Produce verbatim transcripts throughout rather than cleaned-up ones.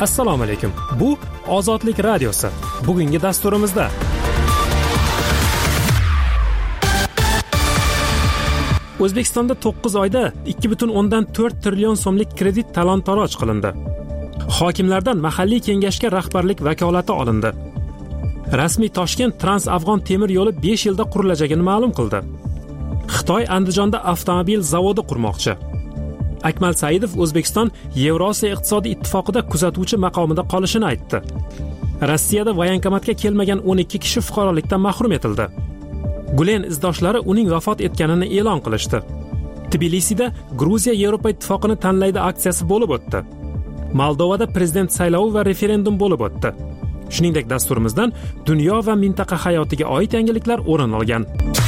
Assalomu alaykum. Bu Ozodlik radiosi. Bugungi dasturimizda O'zbekistonda to'qqiz oyda ikki butun o'ndan to'rt trillion so'mlik kredit talon-taroj qilindi. Hokimlardan mahalliy kengashga rahbarlik vakolati olindi. Rasmiy Toshkent Trans-Afg'on temir yo'li besh yilda qurilajagini ma'lum qildi. Xitoy Andijonda avtomobil zavodi qurmoqchi. Akmal Saidov O'zbekiston Yevrosiyo iqtisodiy ittifoqida kuzatuvchi maqomida qolishini aytdi. Rossiyada voyankomatga kelmagan o'n ikki kishi fuqarolikdan mahrum etildi. Gulen izdoshlari uning vafot etganini e'lon qilishdi. Tbilisida Gruziya Yevropa ittifoqini tanlaydi aksiyasi bo'lib o'tdi. Moldovada prezident saylovi va referendum bo'lib o'tdi. Shuningdek, dasturimizdan dunyo va mintaqa hayotiga oid yangiliklar o'rin olgan.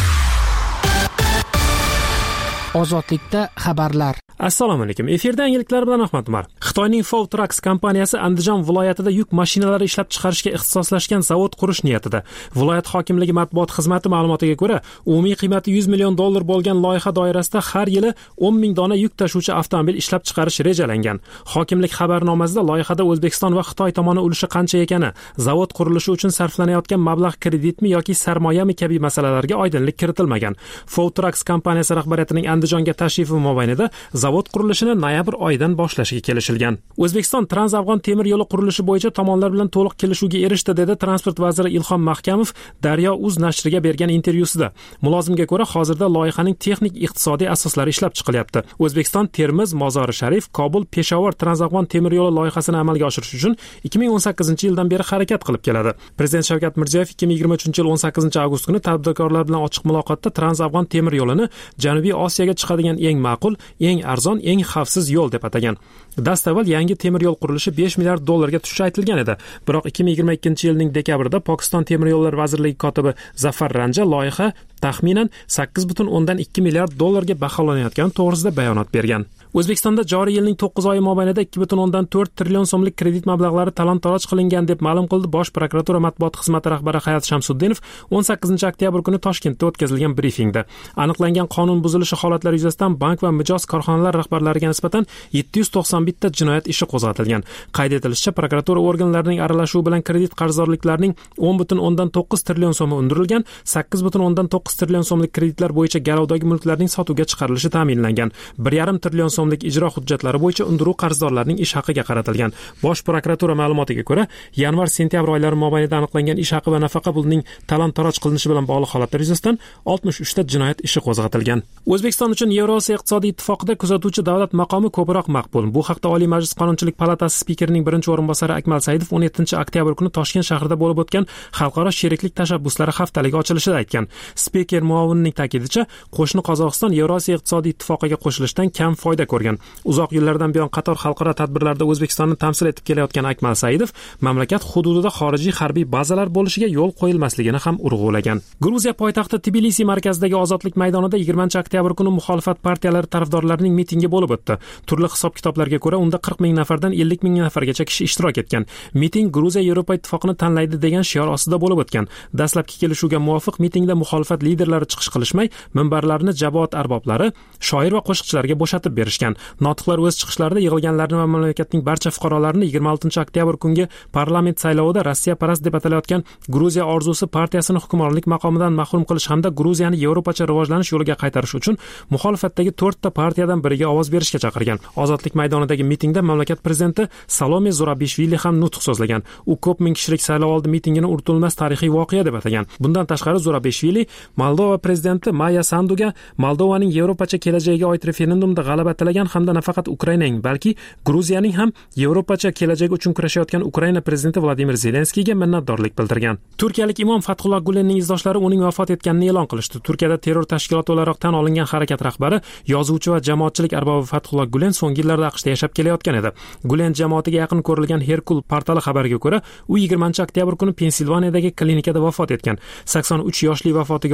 Ozodlikda xabarlar. Assalomu alaykum. Efirda yangiliklar bilan Ahmad Umar. Xitoyning Fowtrax kompaniyasi Andijon viloyatida yuk mashinalari ishlab chiqarishga ixtisoslashgan zavod qurish niyatida. Viloyat hokimligi matbuot xizmati ma'lumotiga ko'ra, umumiy qiymati yuz million dollar bo'lgan loyiha doirasida har yili o'n ming dona yuk tashuvchi avtomobil ishlab chiqarish rejalangan. Hokimlik xabarnomasida loyihada O'zbekiston va Xitoy tomoni ulushi qancha ekani, zavod qurilishi uchun sarflanayotgan mablag' kreditmi yoki sarmoyami kabi masalalarga oydinlik kiritilmagan. Fowtrax kompaniyasi rahbariyatining Andijonga tashrifi mobaynida zavod qurilishini noyabr oyidan boshlashga kelishilgan. O'zbekiston Trans-Afg'on temir yo'li qurilishi bo'yicha tomonlar bilan to'liq kelishuvga erishdi, dedi transport vaziri Ilhom Mahkamov Daryo.uz nashriga bergan intervyusida. Mulozimga ko'ra, hozirda loyihaning texnik iqtisodiy asoslari ishlab chiqilyapti. O'zbekiston Termiz, Mozori Sharif, Kobul, Peshawar Trans-Afg'on temir yo'li loyihasini amalga oshirish uchun ikki ming o'n sakkizinchi yildan beri harakat qilib keladi. Prezident Shavkat Mirziyoyev ikki ming yigirma uchinchi yil o'n sakkizinchi avgust kuni tadbirkorlar bilan ochiq muloqotda Trans-Afg'on temir yo'lini Janubiy Osiyoga chiqadigan eng ma'qul, eng arzon, eng xavfsiz yo'l deb atagan. Dastavval yangi temir yo'l qurilishi besh milliard dollarga tushishi aytilgan edi. Biroq ikki ming yigirma ikkinchi yilning dekabrida Pokiston temir yo'llari vazirligi kotibi Zafar Ranja loyiha taxminan sakkiz butun o'ndan ikki milliard dollarga baholanayotgani to'g'risida bayonot bergan. O'zbekistonda joriy yilning to'qqiz oyi mobaynida ikki butun o'ndan to'rt trillion so'mlik kredit mablag'lari talon-taroj qilingan deb ma'lum qildi Bosh prokuratura matbuot xizmati rahbari Hayot Shamsuddinov o'n sakkizinchi oktyabr kuni Toshkentda o'tkazilgan brifingda. Aniqlangan qonun buzilishi holatlari yuzasidan bank va mijoz korxonalar rahbarlariga nisbatan yetti yuz to'qson bitta jinoyat ishi qo'zg'atilgan. Qayd etilishicha, prokuratura organlarining aralashuvi bilan kredit qarzdorliklarning o'n butun o'ndan to'qqiz trillion so'mi undirilgan, sakkiz butun o'ndan to'qqiz trillion so'mlik kreditlar bo'yicha garovdagi mulklarning sotuvga chiqarilishi ta'minlangan. bir yarim trillion so'mlik ijro hujjatlari bo'yicha undiruv qarzdorlarning ish haqiga qaratilgan. Bosh prokuratura ma'lumotiga ko'ra, yanvar-sentyabr oylari mobaynida aniqlangan ish haqi va nafaqa pulining talon-taroj qilinishi bilan bog'liq holatlar yuzasidan oltmish uchta jinoyat ishi qo'zg'atilgan. O'zbekiston uchun Yevrosiyo iqtisodiy ittifoqida kuzatuvchi davlat maqomi ko'proq maqbul. Bu haqda Oliy Majlis Qonunchilik palatasi spikerining birinchi o'rinbosari Akmal Saidov o'n yettinchi oktyabr kuni Toshkent shahrida bo'lib o'tgan Xalqaro sheriklik tashabbuslari haftaligi ochilishida aytgan. Spiker muovinining ta'kidicha, qo'shni Qozog'iston Yevrosiyo iqtisodiy ittifoqiga qo'shilishdan kam foyda ko'rgan. Uzoq yillardan buyon qator xalqaro tadbirlarda O'zbekistonni tamsil etib kelayotgan Akmal Saidov mamlakat hududida xorijiy harbiy bazalar bo'lishiga yo'l qo'yilmasligini ham urg'ulagan. Gruziya poytaxti Tbilisi markazidagi Ozodlik maydonida yigirmanchi oktyabr kuni muxolifat partiyalari tarafdorlarining mitingi bo'lib o'tdi. Turli hisob-kitoblarga ko'ra, unda qirq ming nafardan ellik ming nafargacha kishi ishtirok etgan. Miting Gruziya Yevropa ittifoqini tanlaydi degan shior ostida bo'lib o'tgan. Dastlabki kelishuvga muvofiq mitingda muxolifat liderlari chiqish qilishmay, minbarlarni jamoat arboblari, shoir va qo'shiqchilarga bo'shatib berishgan. Notiqlar o'z chiqishlarida yig'ilganlarni va mamlakatning barcha fuqarolarini yigirma oltinchi oktyabr kungi parlament saylovida Rossiya parast deb atalayotgan Gruziya orzusi partiyasini hukmronlik maqomidan mahrum qilish hamda Gruziyani yevropacha rivojlanish yo'liga qaytarish uchun muxolifatdagi to'rtta partiyadan biriga ovoz berishga chaqirgan. Ozodlik maydonidagi mitingda mamlakat prezidenti Salome Zurabishvili ham nutq so'zlagan. U ko'p ming kishilik saylovoldi mitingini unutilmas tarixiy voqea deb atagan. Bundan tashqari Zurabishvili Moldova prezidenti Maya Sanduga Moldovaning yevropacha kelajagiga oid referendumda g'alaba tilagan hamda nafaqat Ukrainaning, balki Gruziyaning ham yevropacha kelajagi uchun kurashayotgan Ukraina prezidenti Vladimir Zelenskiyga minnatdorlik bildirgan. Turkiyalik imom Fathulloh Gulenning izdoshlari uning vafot etganini e'lon qilishdi. Turkiyada terror tashkiloti o'laroq tan olingan harakat rahbari, yozuvchi va jamoatchilik arbobi Fathulloh Gulen so'nggi yillarda AQShda yashab kelayotgan edi. Gulen jamoatiga yaqin ko'rilgan Herkul portali xabariga ko'ra, u yigirmanchi oktyabr kuni Pensilvaniyadagi klinikada vafot etgan. sakson uch yoshli vafotiga oid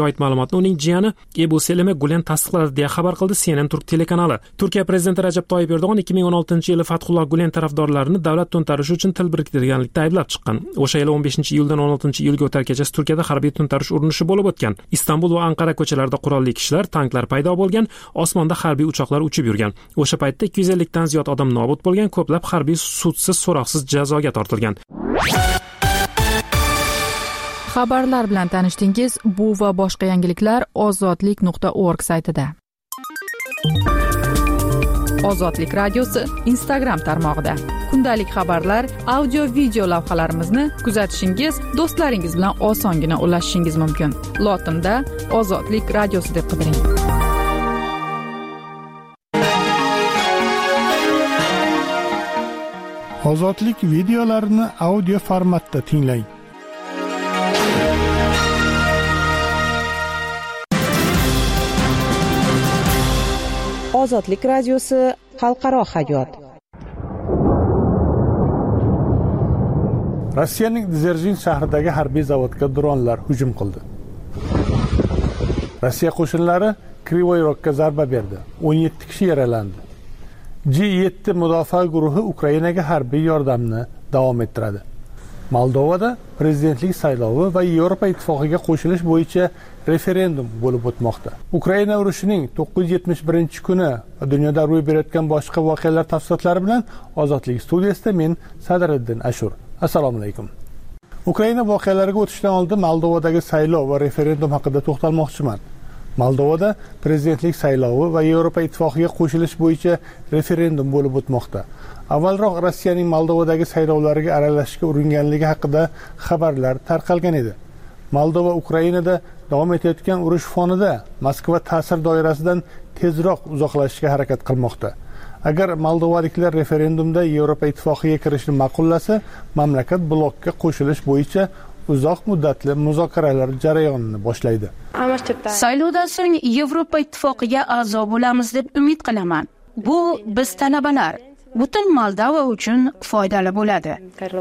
oid ma'lumotni uning jiyani Ebu Seleme Gulen tasdiqladi deya xabar qildi C N N Turk telekanali. Turkiya prezidenti Rajab Toyyib Erdo'g'on ikki ming o'n oltinchi yili Fathulloh Gulen tarafdorlarini davlat to'ntarishi uchun til biriktirganlikda ayblab chiqqan. O'sha yili o'n beshinchi iyuldan o'n oltinchi iyulga o'tar kechasi Turkiyada harbiy to'ntarish urinishi bo'lib o'tgan. Istanbul va Anqara ko'chalarida qurolli kishilar, tanklar paydo bo'lgan, osmonda harbiy uchoqlar uchib yurgan. O'sha paytda ikki yuz ellikdan ziyod odam nobud bo'lgan, ko'plab harbiy sudsiz, so'roqsiz jazoga tortilgan. Xabarlar bilan tanishdingiz. Bu va boshqa yangiliklar ozodlik nuqta org saytida. Ozodlik radiosi Instagram tarmog'ida. Kundalik xabarlar, audio, video lavhalarimizni kuzatishingiz, do'stlaringiz bilan osongina ulashishingiz mumkin. Lotinda Ozodlik radiosi deb qidiring. Ozodlik videolarini audio formatda tinglang. Ozodlik radiosi xalqaro hayot. Rossiyaning Dzержin shahridagi harbiy zavodga dronlar hujum qildi. Rossiya qo'shinlari Krivoy Rogga zarba berdi. o'n yetti kishi yaralandi. G yetti mudofaa guruhi Ukrainaga harbiy yordamni davom ettiradi. Moldovada prezidentlik saylovi va Yevropa ittifoqiga qo'shilish bo'yicha referendum bo'lib o'tmoqda. Ukraina urushining to'qqiz yuz yetmish birinchi kuni va dunyoda ro'y berayotgan boshqa voqealar tafsilotlari bilan Ozodlik studiyasida men Sadriddin Ashur. Assalomu alaykum. Ukraina voqealariga o'tishdan oldin Moldovadagi saylov va referendum haqida to'xtalmoqchiman. Moldovada prezidentlik saylovi va Yevropa ittifoqiga qo'shilish bo'yicha referendum bo'lib o'tmoqda. Avvalroq Rossiyaning Moldovadagi saylovlarga aralashishga uringanligi haqida xabarlar tarqalgan edi. Moldova Ukrainada davom etayotgan urush fonida Moskva ta'sir doirasidan tezroq uzoqlashishga harakat qilmoqda. Agar moldovaliklar referendumda Yevropa ittifoqiga kirishni ma'qullasa, mamlakat blokka qo'shilish bo'yicha uzoq muddatli muzokaralar jarayonini boshlaydi. Saylovdan so'ng Yevropa ittifoqiga a'zo bo'lamiz deb umid qilaman. Bu biz talabalar, butun Moldova uchun foydali bo'ladi.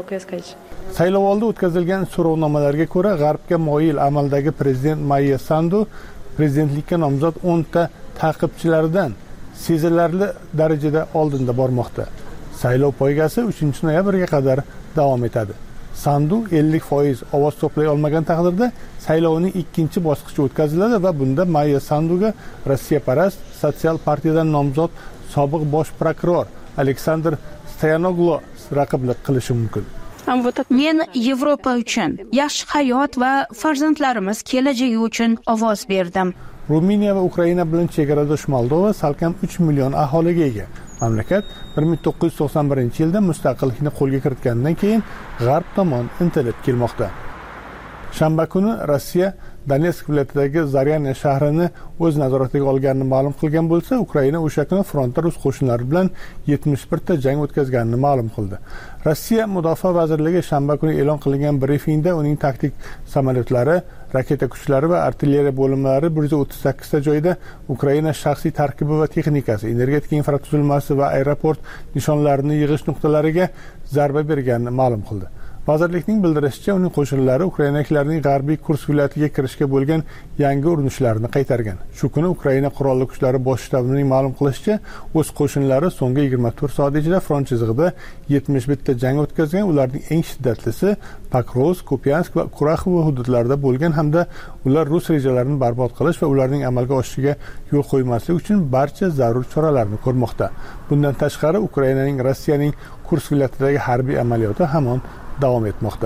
Saylovoldi o'tkazilgan so'rovnomalarga ko'ra, G'arbga moyil amaldagi prezident Maya Sandu prezidentlikka nomzod o'nta ta'qibchilaridan sezilarli darajada oldinda bormoqda. Saylov poygasi uchinchi noyabrga qadar davom etadi. Sandu ellik foiz ovoz to'play olmagan taqdirda saylovning ikkinchi bosqichi o'tkaziladi va bunda Maya Sanduga Rossiyaparast Sotsial partiyadan nomzod sobiq bosh prokuror Aleksandr Stoyanoglo raqiblik qilishi mumkin. Men Yevropa uchun, yaxshi hayot va farzandlarimiz kelajagi uchun ovoz berdim. Ruminiya va Ukraina bilan chegaradosh Moldova salkam uch million aholiga ega. Mamlakat bir ming to'qqiz yuz to'qson birinchi yilda mustaqillikni qo'lga kiritgandan keyin G'arb tomon intilib kelmoqda. Shanba kuni Rossiya Donetsk viloyatidagi Zaryanya shahrini o'z nazoratiga olganini ma'lum qilgan bo'lsa, Ukraina o'sha kuni frontda rus qo'shinlari bilan yetmish bir ta jang o'tkazganini ma'lum qildi. Rossiya Mudofaa vazirligi shanba kuni e'lon qilingan brifingda uning taktik samolyotlari, raketa kuchlari va artilleriya bo'linmalari bir yuz o'ttiz sakkiz ta joyda Ukraina shaxsiy tarkibi va texnikasi, energetika infratuzilmasi va aeroport nishonlarini yig'ish nuqtalariga zarba berganini ma'lum qildi. Vazirlikning bildirishicha, uning qo'shinlari ukrainaliklarning g'arbiy Kursk viloyatiga kirishga bo'lgan yangi urinishlarini qaytargan. Shu kuni Ukraina qurolli kuchlari bosh shtabining ma'lum qilishicha, o'z qo'shinlari so'nggi yigirma to'rt soat ichida front chizig'ida yetmish bir ta jang o'tkazgan. Ularning eng shiddatlisi Pokrovsk, Kupiansk va Kuraxovo hududlarida bo'lgan hamda ular rus rejalarini barbod qilish va ularning amalga oshishiga yo'l qo'ymaslik uchun barcha zarur choralarni ko'rmoqda. Bundan tashqari, Ukrainaning Rossiyaning Kursk viloyatidagi harbiy amaliyoti hamon davom etmoqda.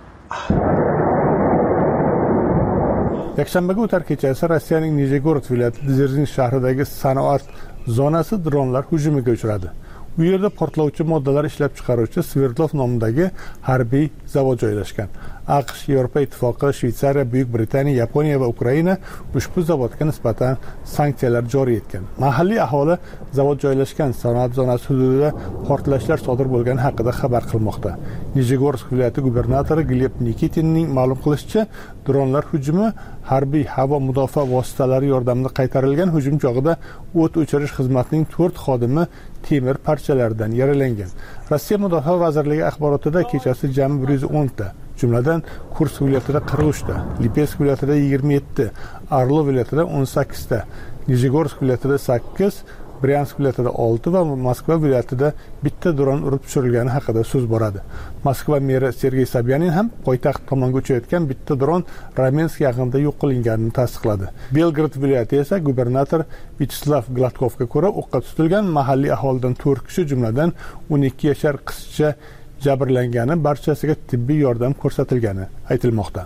Yakshanbaga o'tar kechasi Rossiyaning Nijegorod viloyati Dzержin shahridagi sanoat zonasi dronlar hujumiga uchradi. U yerda portlovchi moddalar ishlab chiqaruvchi Sverdlov nomidagi harbiy zavod joylashgan. AQSh, Yevropa ittifoqi, Shveysariya, Buyuk Britaniya, Yaponiya va Ukraina ushbu zavodga nisbatan sanksiyalar joriy etgan. Mahalliy aholi zavod joylashgan sanoat zonasi hududida portlashlar sodir bo'lgani haqida xabar qilmoqda. Nijegorsk viloyati gubernatori Gleb Nikitinning ma'lum qilishicha, dronlar hujumi harbiy havo mudofaa vositalari yordamida qaytarilgan. Hujum chog'ida o't o'chirish xizmatining to'rt xodimi temir parchalaridan yaralangan. Rossiya Mudofaa vazirligi axborotida kechasi jami bir yuz o'n ta jumladan Kursk viloyatida qirq uch ta, Lipetsk viloyatida yigirma yetti, Orlov viloyatida o'n sakkiz ta, Nijegorsk viloyatida sakkiz, Bryansk viloyatida olti va Moskva viloyatida bitta dron urib tushirilgani haqida so'z boradi. Moskva meri Sergey Sobyanin ham poytaxt tomonga uchayotgan bitta dron Ramensk yaqinida yo'q qilinganini tasdiqladi. Belgrad viloyati esa gubernator Vyacheslav Gladkovga ko'ra o'qqa tutilgan mahalliy aholidan to'rt kishi, jumladan o'n ikki yashar qizcha jabrlangani, barchasiga tibbiy yordam ko'rsatilgani aytilmoqda.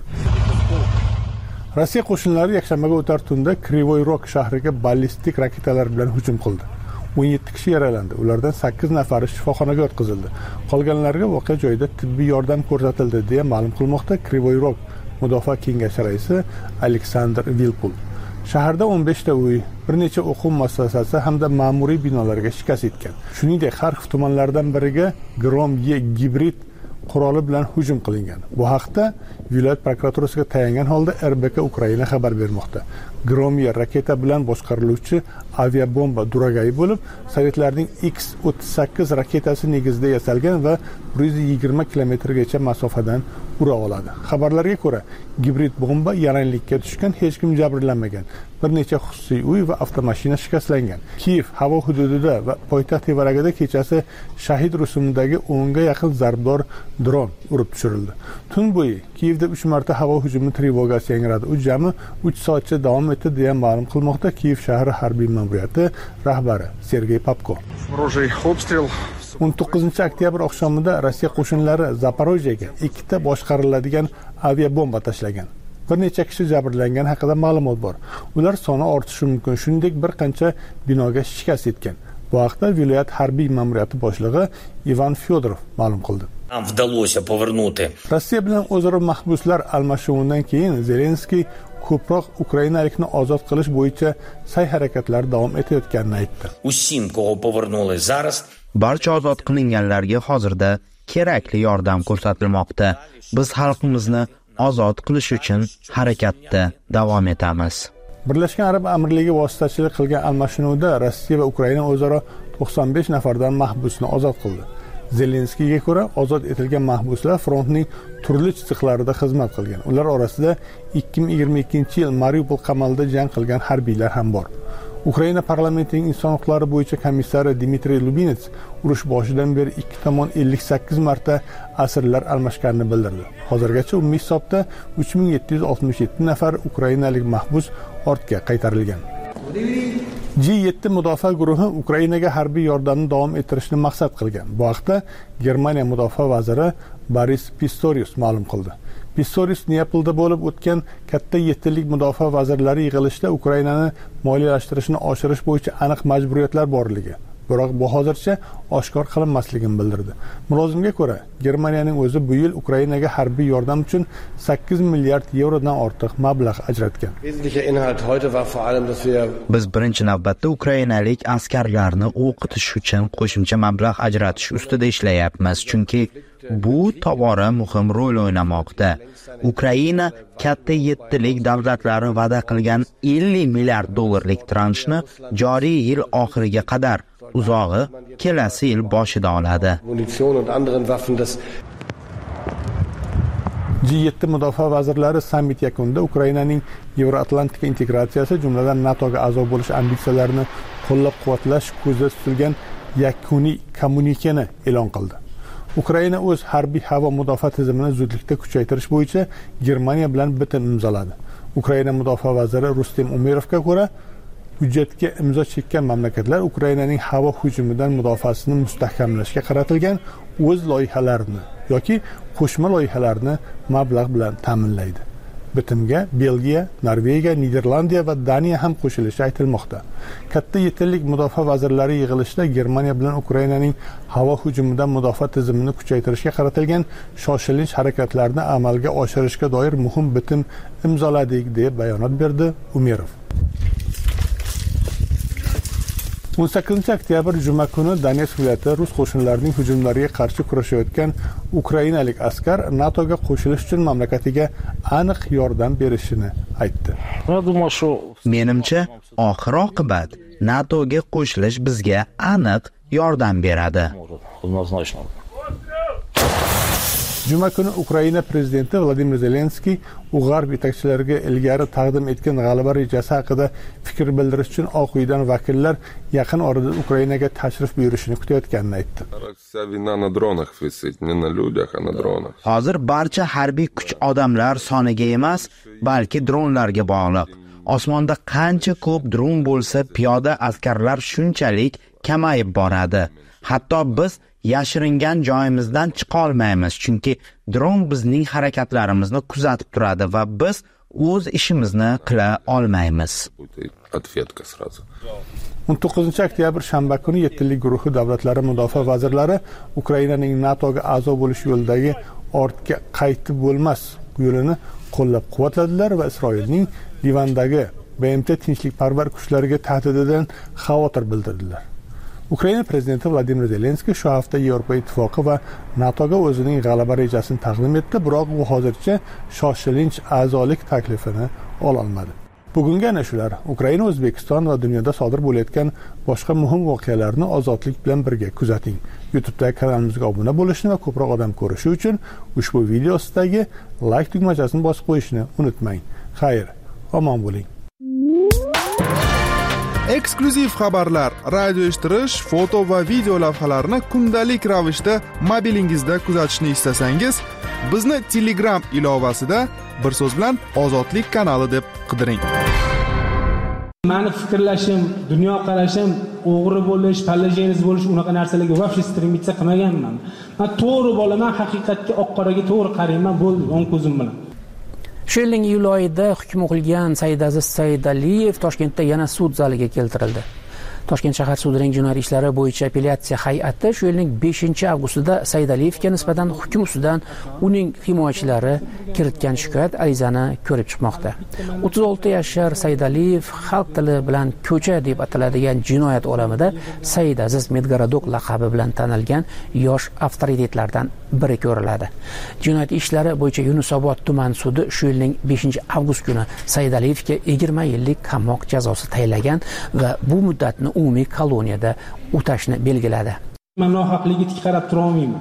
Rossiya qo'shinlari yakshanbaga o'tar tunda Krivoy Rog shahriga ballistik raketalar bilan hujum qildi. o'n yetti kishi yaralandi. Ulardan sakkiz nafari shifoxonaga yotqizildi. Qolganlarga voqea joyida tibbiy yordam ko'rsatildi, deya ma'lum qilmoqda Krivoy Rog mudofaa kengashi raisi Aleksandr Vilpul. Shaharda o'n besh ta uy, bir necha o'quv muassasasi hamda ma'muriy binolarga shikast yetgan. Shuningdek, Xarkov tumanlaridan biriga Grom-E gibrid quroli bilan hujum qilingan. Bu haqda viloyat prokuraturasiga tayangan holda R B K Ukraina xabar bermoqda. Grom-E raketa bilan boshqariluvchi aviabomba duragayi bo'lib, Sovetlarning X o'ttiz sakkiz raketasi negizida yasalgan va bir yuz yigirma kilometrgacha masofadan ura oladi. Xabarlarga ko'ra, gibrid bomba yaranlikka tushgan, hech kim jabrlanmagan. Bir necha xususiy uy va avtomashina shikastlangan. Kiyev havo hududida va poytaxt tevaragida kechasi shahid rusumidagi o'nga yaqin zarbdor dron urib tushirildi. Tun bo'yi Kiyevda uch marta havo hujumi trevogasi yangradi. U jami uch soatcha davom etdi, deya ma'lum qilmoqda Kiyev shahri harbiy ma'muriyati rahbari Sergey Popko. o'n to'qqizinchi oktyabr oqshomida Rossiya qo'shinlari Zaporojyega ikkita boshqariladigan aviabomba tashlagan. Bir necha kishi jabrlangan haqida ma'lumot bor. Ular soni ortishi mumkin. Shuningdek, bir qancha binoga shikast yetgan. Bu haqda viloyat harbiy ma'muriyati boshlig'i Ivan Fyodorov ma'lum qildi. Rossiya bilan o'zaro mahbuslar almashuvidan keyin Zelenskiy ko'proq ukrainalikni ozod qilish bo'yicha sa'y harakatlari davom etayotganini aytdi. Barcha ozod qilinganlarga hozirda kerakli yordam ko'rsatilmoqda. Biz xalqimizni ozod qilish uchun harakatda davom etamiz. Birlashgan Arab Amirligi vositachilik qilgan almashinuvda Rossiya va Ukraina o'zaro to'qson besh nafardan mahbusni ozod qildi. Zelenskiyga ko'ra, ozod etilgan mahbuslar frontning turli chiziqlarida xizmat qilgan. Ular orasida ikki ming yigirma ikkinchi yil Mariupol qamalida jang qilgan harbiylar ham bor. Ukraina parlamentining inson huquqlari bo'yicha komissari Dmitriy Lubinets urush boshidan beri ikki tomon ellik sakkiz marta asirlar almashganini bildirdi. Hozirgacha umumiy hisobda uch ming yetti yuz oltmish yetti nafar ukrainalik mahbus ortga qaytarilgan. G yetti mudofaa guruhi Ukrainaga harbiy yordamni davom ettirishni maqsad qilgan. Bu haqda Germaniya mudofaa vaziri Boris Pistorius ma'lum qildi. Pistorius Neapolda bo'lib o'tgan katta yettilik mudofaa vazirlari yig'ilishida Ukrainani moliyalashtirishni oshirish bo'yicha aniq majburiyatlar borligi, biroq bu hozircha oshkor qilinmasligini bildirdi. Mulozimga ko'ra, Germaniyaning o'zi bu yil Ukrainaga harbiy yordam uchun sakkiz milliard yevrodan ortiq mablag' ajratgan. Biz birinchi navbatda ukrainalik askarlarni o'qitish uchun qo'shimcha mablag' ajratish ustida ishlayapmiz, chunki bu tobora muhim rol o'ynamoqda. Ukraina katta yettilik davlatlari va'da qilgan ellik milliard dollarlik transhni joriy yil oxiriga qadar, uzog'i kelasi yil boshida oladi. G yetti mudofaa vazirlari sammit yakunida Ukrainaning Yevroatlantika integratsiyasi, jumladan NATOga a'zo bo'lish ambitsiyalarini qo'llab-quvvatlash ko'zda tutilgan yakuniy kommunikeni e'lon qildi. Ukraina o'z harbiy havo mudofaa tizimini zudlikda kuchaytirish bo'yicha Germaniya bilan bitim imzoladi. Ukraina mudofaa vaziri Rustem Umerovga ko'ra, hujjatga imzo chekkan mamlakatlar Ukrainaning havo hujumidan mudofaasini mustahkamlashga qaratilgan o'z loyihalarini yoki qo'shma loyihalarni mablag' bilan ta'minlaydi. Bitimga Belgiya, Norvegiya, Niderlandiya va Daniya ham qo'shilishi aytilmoqda. Katta yettilik mudofaa vazirlari yig'ilishida Germaniya bilan Ukrainaning havo hujumidan mudofaa tizimini kuchaytirishga qaratilgan shoshilinch harakatlarni amalga oshirishga doir muhim bitim imzoladik, deb bayonot berdi Umerov. o'n sakkizinchi oktyabr juma kuni Donetsk viloyati rus qo'shinlarining hujumlariga qarshi kurashayotgan ukrainalik askar NATOga qo'shilish uchun mamlakatiga aniq yordam berishini aytdi. Menimcha, oxir oqibat NATOga qo'shilish bizga aniq yordam beradi. Juma kuni Ukraina prezidenti Vladimir Zelenskiy u g'arb yetakchilariga ilgari taqdim etgan g'alaba rejasi haqida fikr bildirish uchun Oq uydan vakillar yaqin orada Ukrainaga tashrif buyurishini kutayotganini aytdi. Hozir barcha harbiy kuch odamlar soniga emas, balki dronlarga bog'liq. Osmonda qancha ko'p dron bo'lsa, piyoda askarlar shunchalik kamayib boradi. Hatto biz yashiringan joyimizdan chiqa olmaymiz, chunki dron bizning harakatlarimizni kuzatib turadi va biz o'z ishimizni qila olmaymiz. o'n to'qqizinchi oktyabr shanba kuni yettilik guruhi davlatlari mudofaa vazirlari Ukrainaning NATOga a'zo bo'lish yo'lidagi ortga qaytib bo'lmas yo'lini qo'llab-quvvatladilar va Isroilning Livandagi B M T tinchlikparvar kuchlariga tahdididan xavotir bildirdilar. Ukraina prezidenti Vladimir Zelenskiy shu hafta Yevropa Ittifoqi va NATOga o'zining g'alaba rejasini taqdim etdi, biroq u hozircha shoshilinch a'zolik taklifini ola olmadi. Bugungi ana shular. Ukraina, O'zbekiston va dunyoda sodir bo'layotgan boshqa muhim voqealarni ozodlik bilan birga kuzating. YouTube'dagi kanalimizga obuna bo'lishni va ko'proq odam ko'rishi uchun ushbu video ostidagi like tugmachasini bosib qo'yishni unutmang. Xayr, omon bo'ling. Eksklyuziv xabarlar, radio eshittirish, foto va video lavhalarni kundalik ravishda mobilingizda kuzatishni istasangiz, bizni Telegram ilovasida bir so'z bilan Ozodlik kanali deb qidiring. Meni fikrlashim, dunyo qarashim, o'g'ri bo'lish, pallajeniz bo'lish, unaqa narsalarga vafshi stremиться qilmaganman. Men to'g'ri bo'laman, haqiqatga oq-qoraga to'g'ri qarayman, bo'ldi, o'ng ko'zim bilan. Shu yilning iyul oyida hukm o'qilgan Saidaziz Saidaliyev Toshkentda yana sud zaliga keltirildi. Toshkent shahar sudining jinoyat ishlari bo'yicha apellyatsiya hay'ati shu yilning beshinchi avgustida Saidaliyevga nisbatan hukm ustidan uning himoyachilari kiritgan shikoyat arizani ko'rib chiqmoqda. o'ttiz olti yashar Saidaliyev xalq tili bilan ko'cha deb ataladigan jinoyat olamida Saidaziz Medgarodok laqabi bilan tanilgan yosh avtoritetlardan biri ko'riladi. Jinoyat ishlari bo'yicha Yunusobod tuman sudi shu yilning beshinchi avgust kuni Saidaliyevga yigirma yillik qamoq jazosi tayinlagan va bu muddatni umumiy koloniyada o'tashni belgiladi. Men nohaqligiga tik qarab tura olmayman.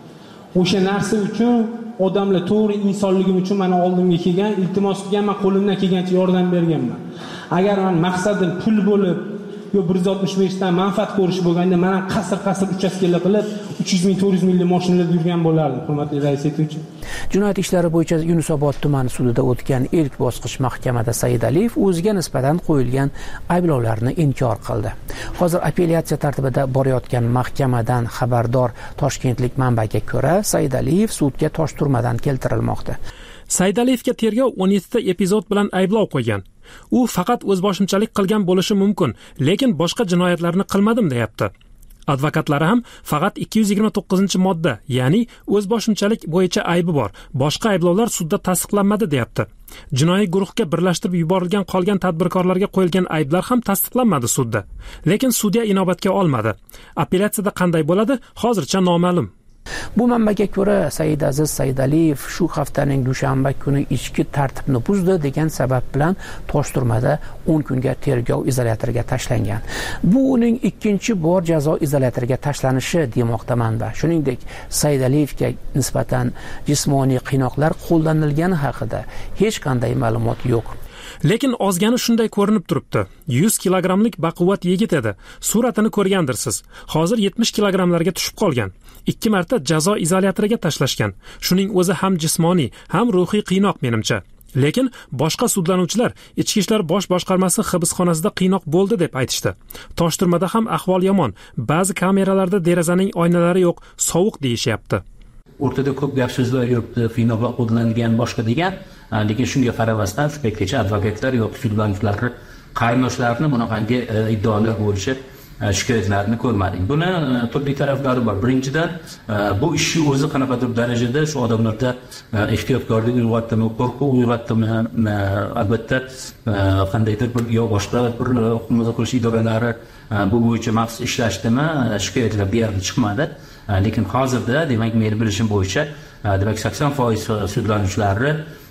O'sha narsa uchun odamlar to'g'ri insonligim uchun meni oldimga kelgan, iltimos qilgan, men qo'limdan kelgancha yordam berganman. Agar men maqsadim pul bo'lib yo bir yuz oltmish besh dan manfaat ko'rish bo'lganda, men qasr-qasr uchastkalar qilib uch yuz ming to'rt yuz minglik mashinalarda yurgan bo'lardim, hurmatli rais etuvchi. Jinoyat ishlari bo'yicha Yunusobod tuman sudida o'tgan ilk bosqich mahkamada Saidaliyev o'ziga nisbatan qo'yilgan ayblovlarni inkor qildi. Hozir apellyatsiya tartibida borayotgan mahkamadan xabardor toshkentlik manbaga ko'ra, Saidaliyev sudga tosh turmadan keltirilmoqda. Saidaliyevga tergov o'n yettita epizod bilan ayblov qo'ygan. U faqat o'zboshimchalik qilgan bo'lishi mumkin, lekin boshqa jinoyatlarni qilmadim deyapti. Advokatlari ham faqat ikki yuz yigirma to'qqizinchi modda, ya'ni o'zboshimchalik bo'yicha aybi bor. Boshqa ayblovlar sudda tasdiqlanmadi deyapti. Jinoiy guruhga birlashtirib yuborilgan qolgan tadbirkorlarga qo'yilgan ayblar ham tasdiqlanmadi sudda. Lekin sudya inobatga olmadi. Apellyatsiyada qanday bo'ladi, hozircha noma'lum. Bu manbaga ko'ra, Saidaziz Saidaliyev shu haftaning dushanba kuni ichki tartibni buzdi degan sabab bilan Toshturmada o'n kunga tergov izolyatoriga tashlangan. Bu uning ikkinchi bor jazo izolyatoriga tashlanishi demoqda manba. Shuningdek, Saidaliyevga nisbatan jismoniy qiynoqlar qo'llanilgani haqida hech qanday ma'lumot yo'q. Lekin ozgani shunday ko'rinib turibdi. yuz kilogrammlik baquvvat yigit edi. Suratini ko'rgandirsiz. Hozir yetmish kilogrammlarga tushib qolgan. Ikki marta jazo izolyatoriga tashlashgan. Shuning o'zi ham jismoniy, ham ruhiy qiynoq menimcha. Lekin boshqa sudlanuvchilar Ichki ishlar bosh boshqarmasi hibsxonasida qiynoq bo'ldi deb aytishdi. Toshturmada ham ahvol yomon. Ba'zi kameralarda derazaning oynalari yo'q, sovuq deyishyapti. O'rtada ko'p gap so'zlar yuribdi, qiynoqlar qo'llanilgan boshqa degan, lekin shunga qaramasdan shu paytgacha advokatlar yoki sudlanuvchilar qarindoshlarni bunaqangi iddaolar bo'lishi shikoyatlarni ko'rmadik. Buni turli taraflari bor. Birinchidan, bu ishni o'zi qanaqadir darajada shu odamlarda ehtiyotkorlik uyg'otdimi, qo'rquv uyg'otdimi, albatta qandaydir bir yo boshqa bir hukumat qilish idoralari bu bo'yicha maxsus ishlashdimi, shikoyatlar bu yerda chiqmadi. Lekin hozirda, demak, men bilishim bo'yicha, demak sakson foiz sudlanuvchilari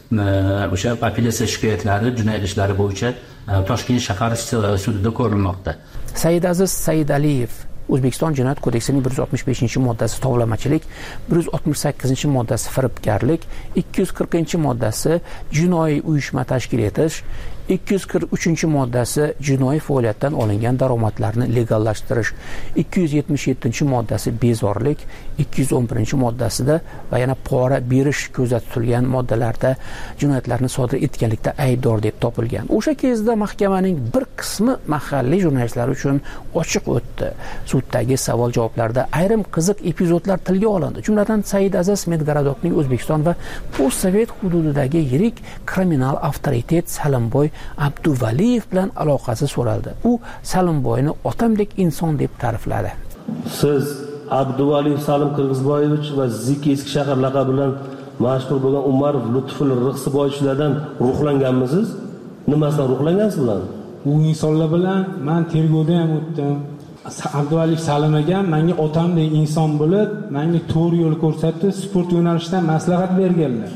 o'sha apellyatsiya shikoyatlari, jinoyat ishlari bo'yicha Toshkent shahar sudida ko'rilmoqda. Saidaziz Saidaliyev O'zbekiston Jinoyat kodeksining bir yuz oltmish beshinchi moddasi tovlamachilik, bir yuz oltmish sakkizinchi moddasi firibgarlik, ikki yuz qirqinchi moddasi jinoiy uyushma tashkil etish, ikki yuz qirq uchinchi moddasi jinoiy faoliyatdan olingan daromadlarni legallashtirish, ikki yuz yetmish yettinchi moddasi bezorilik, ikki yuz o'n birinchi moddasida va yana pora berish ko'zda tutilgan moddalarda jinoyatlarni sodir etganlikda aybdor deb topilgan. O'sha kezda mahkamaning bir qismi mahalliy jurnalistlar uchun ochiq o'tdi. Suddagi savol-javoblarda ayrim qiziq epizodlar tilga olindi. Jumladan Saidaziz Medgaradokning O'zbekiston va postsovet hududidagi yirik kriminal avtoritet Salimboy Abduvaliyev bilan aloqasi so'raldi. U Salimboyni otamdek inson deb ta'rifladi. Siz Abduvaliyev Salim Qirg'izboyevich va Zik eski shahar laqabi bilan mashhur bo'lgan Umarov Lutful Rixsiboyevlardan ruhlanganmisiz? Nimasidan ruhlangansiz bilan? U insonlar bilan men tergovda ham o'tdim. Abduvaliyev Salim aka menga otamdek inson bo'lib, menga to'g'ri yo'l ko'rsatdi, sport yo'nalishidan maslahat berganlar.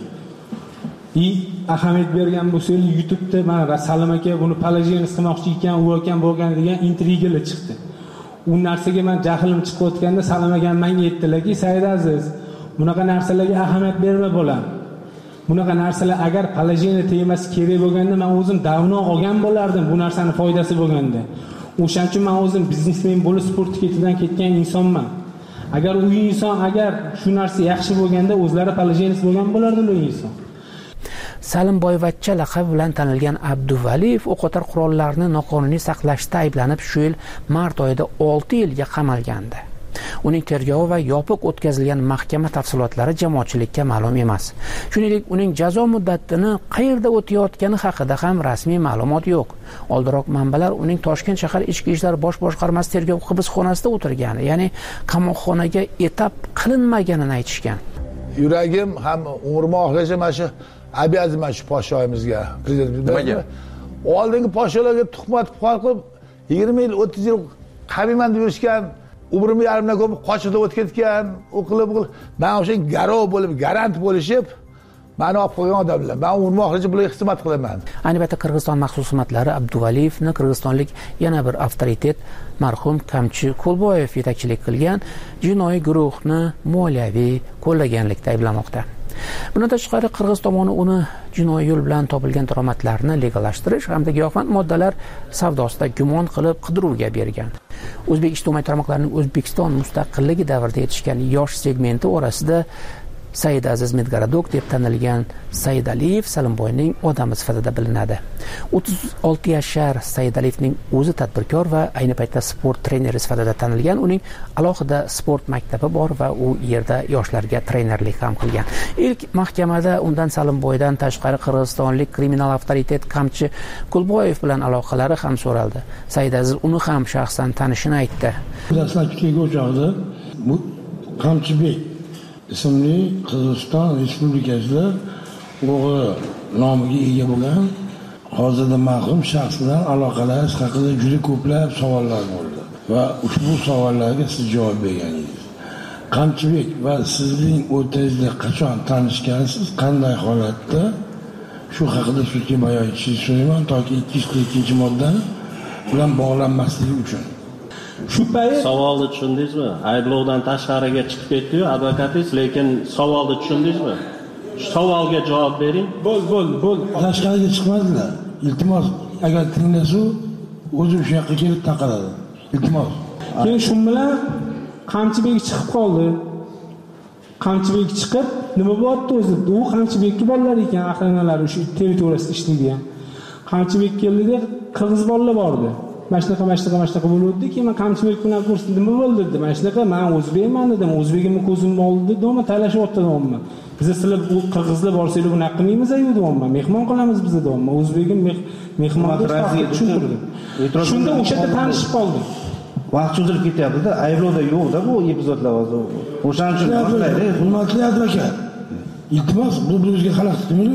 И ahamiyat bergan bo'lsangiz YouTube'da mana Salim aka buni palajiyani qilmoqchi ekan, u ekan bo'lgan degan intrigalar chiqdi. U narsaga men jahlim chiqib o'tganda Salim aka menga aytdilarki, Saidaziz, bunaqa narsalarga ahamiyat berma bo'lam. Bunaqa narsalar agar palajiyani tegmasi kerak bo'lganda men o'zim davno olgan bo'lardim, bu narsani foydasi bo'lganda. O'shaning uchun men o'zim biznesmen bo'lib sport ketidan ketgan insonman. Agar u inson agar shu narsa yaxshi bo'lganda o'zlari palajiyani bo'lgan bo'lardi u inson. Salimboyevachcha laqabi bilan tanilgan Abduvaliyev o'qotar qurollarni noqonuniy saqlashda ayblanib shu yil mart oyida olti yilga qamalgandi. Uning tergovi va yopiq o'tkazilgan mahkama tafsilotlari jamoatchilikka ma'lum emas. Shuningdek, uning jazo muddatini qayerda o'tayotgani haqida ham rasmiy ma'lumot yo'q. Oldinroq manbalar uning Toshkent shahar ichki ishlar bosh boshqarmasi tergov hibsxonasida o'tirgani, ya'ni qamoqxonaga etap qilinmaganini aytishgan. Yuragim ham umrim oxirigacha mana shu обязан shu podshoyimizga, prezidentga. Oldingi podsholarga tuhmat qilib yigirma yil, o'ttiz yil qabiman deb yurishgan, umrimni yarimdan ko'p qochib o'tib ketgan, o'qilib, men o'sha garov bo'lib, garant bo'lishib, meni olib qo'ygan odamlar. Men umrim oxirigacha bularga xizmat qilaman. Ayni paytda Qirg'iziston maxsus xizmatlari Abduvaliyevni Qirg'izistonlik yana bir avtoritet marhum Kamchi Qo'lboyev yetakchilik qilgan jinoiy guruhni moliyaviy qo'llaganlikda ayblamoqda. Bundan tashqari Qirg'iz tomoni uni jinoiy yo'l bilan topilgan daromadlarni legallashtirish hamda giyohvand moddalar savdosida gumon qilib qidiruvga bergan. O'zbek ijtimoiy tarmoqlarining O'zbekiston mustaqilligi davrida yetishgan yosh segmenti orasida Saidaziz Medgaradok deb tanilgan Saidaliyev Salimboyning odami sifatida bilinadi. o'ttiz olti yashar Saidaliyevning o'zi tadbirkor va ayni paytda sport treneri sifatida tanilgan. Uning alohida sport maktabi bor va u yerda yoshlarga trenerlik ham qilgan. Ilk mahkamada undan Salimboydan tashqari qirg'izistonlik kriminal avtoritet Kamchi Qo'lboyev bilan aloqalari ham so'raldi. Saidaziz uni ham shaxsan tanishini aytdi. Dastlabki o'chog'ida bu Qamchibek ismli Qirg'iziston Respublikasida o'g'li nomiga ega bo'lgan hozirda marhum shaxs bilan aloqalariz haqida juda ko'plab savollar bo'ldi va ushbu savollarga siz javob berganingiz. Qamchibek va sizning o'rtangizda qachon tanishgansiz, qanday holatda, shu haqida sudga bayon etishingizni so'rayman, toki ikki yuz qirq ikkinchi modda bilan bog'lanmasligi uchun. Shu payt savolni tushundingizmi? Ayblovdan tashqariga chiqib ketdi-yu advokatingiz, lekin savolni tushundingizmi? Shu savolga javob bering. Bo'l, bo'l, bo'l. Tashqariga chiqmadilar. Iltimos, agar tinglasu, o'zi shu yoqqa kelib taqaladi. Iltimos. Keyin shu bilan Qamchibek chiqib qoldi. Qamchibek chiqib, nima bo'pti o'zi? U Qamchibekning bolalar ekan, aqlonalari shu territoriyasida ishlaydigan. Qamchibek keldi, qirg'iz bolalar bordi. Mana shunaqa, mana shunaqa, mana shunaqa bo'ldi, keyin men Qamchibek bilan ko'rsatdim, nima bo'ldi dedi. Mana shunaqa, men o'zbekman dedim, o'zbegimni ko'zimni oldi dedim, talashib o'tdim. Biz sizlar bu qirg'izlar borsanglar bunaqa qilmaymiz ayu dedim. Mehmon qilamiz biz dedim. O'zbegim mehmon deb tushuntirdim. Shunda o'sha yerda tanishib qoldim. Vaqt cho'zilib ketyapti-da, ayblovda yo'q-da bu epizodlar hozir. O'shaning uchun qanday, hurmatli advokat. Iltimos, bu bizga xalaqtimi?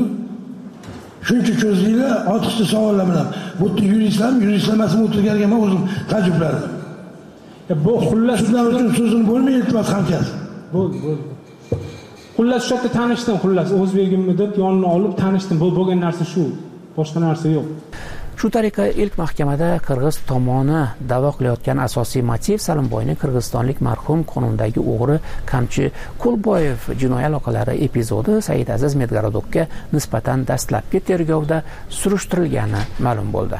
Shuncha cho'zinglar, ortiqcha savollar bilan. Bu yuristlar, yuristlar emasmi o'tirganga men o'zim tajribalarim. Bu xullas sizlar uchun so'zim bo'lmaydi, iltimos hamkasb. Bo'ldi, bo'ldi. Xullas shu yerda tanishdim, xullas o'zbegimni deb yonini olib tanishdim. Bu bo'lgan narsa shu. Boshqa narsa yo'q. Shu tariqa ilk mahkamada qirg'iz tomoni da'vo qilayotgan asosiy motiv Salimboyning qirg'izistonlik marhum qonundagi o'g'ri Kamchi Kulboyev jinoiy aloqalari epizodi Saidaziz Medgarodovga nisbatan dastlabki tergovda surishtirilgani ma'lum bo'ldi.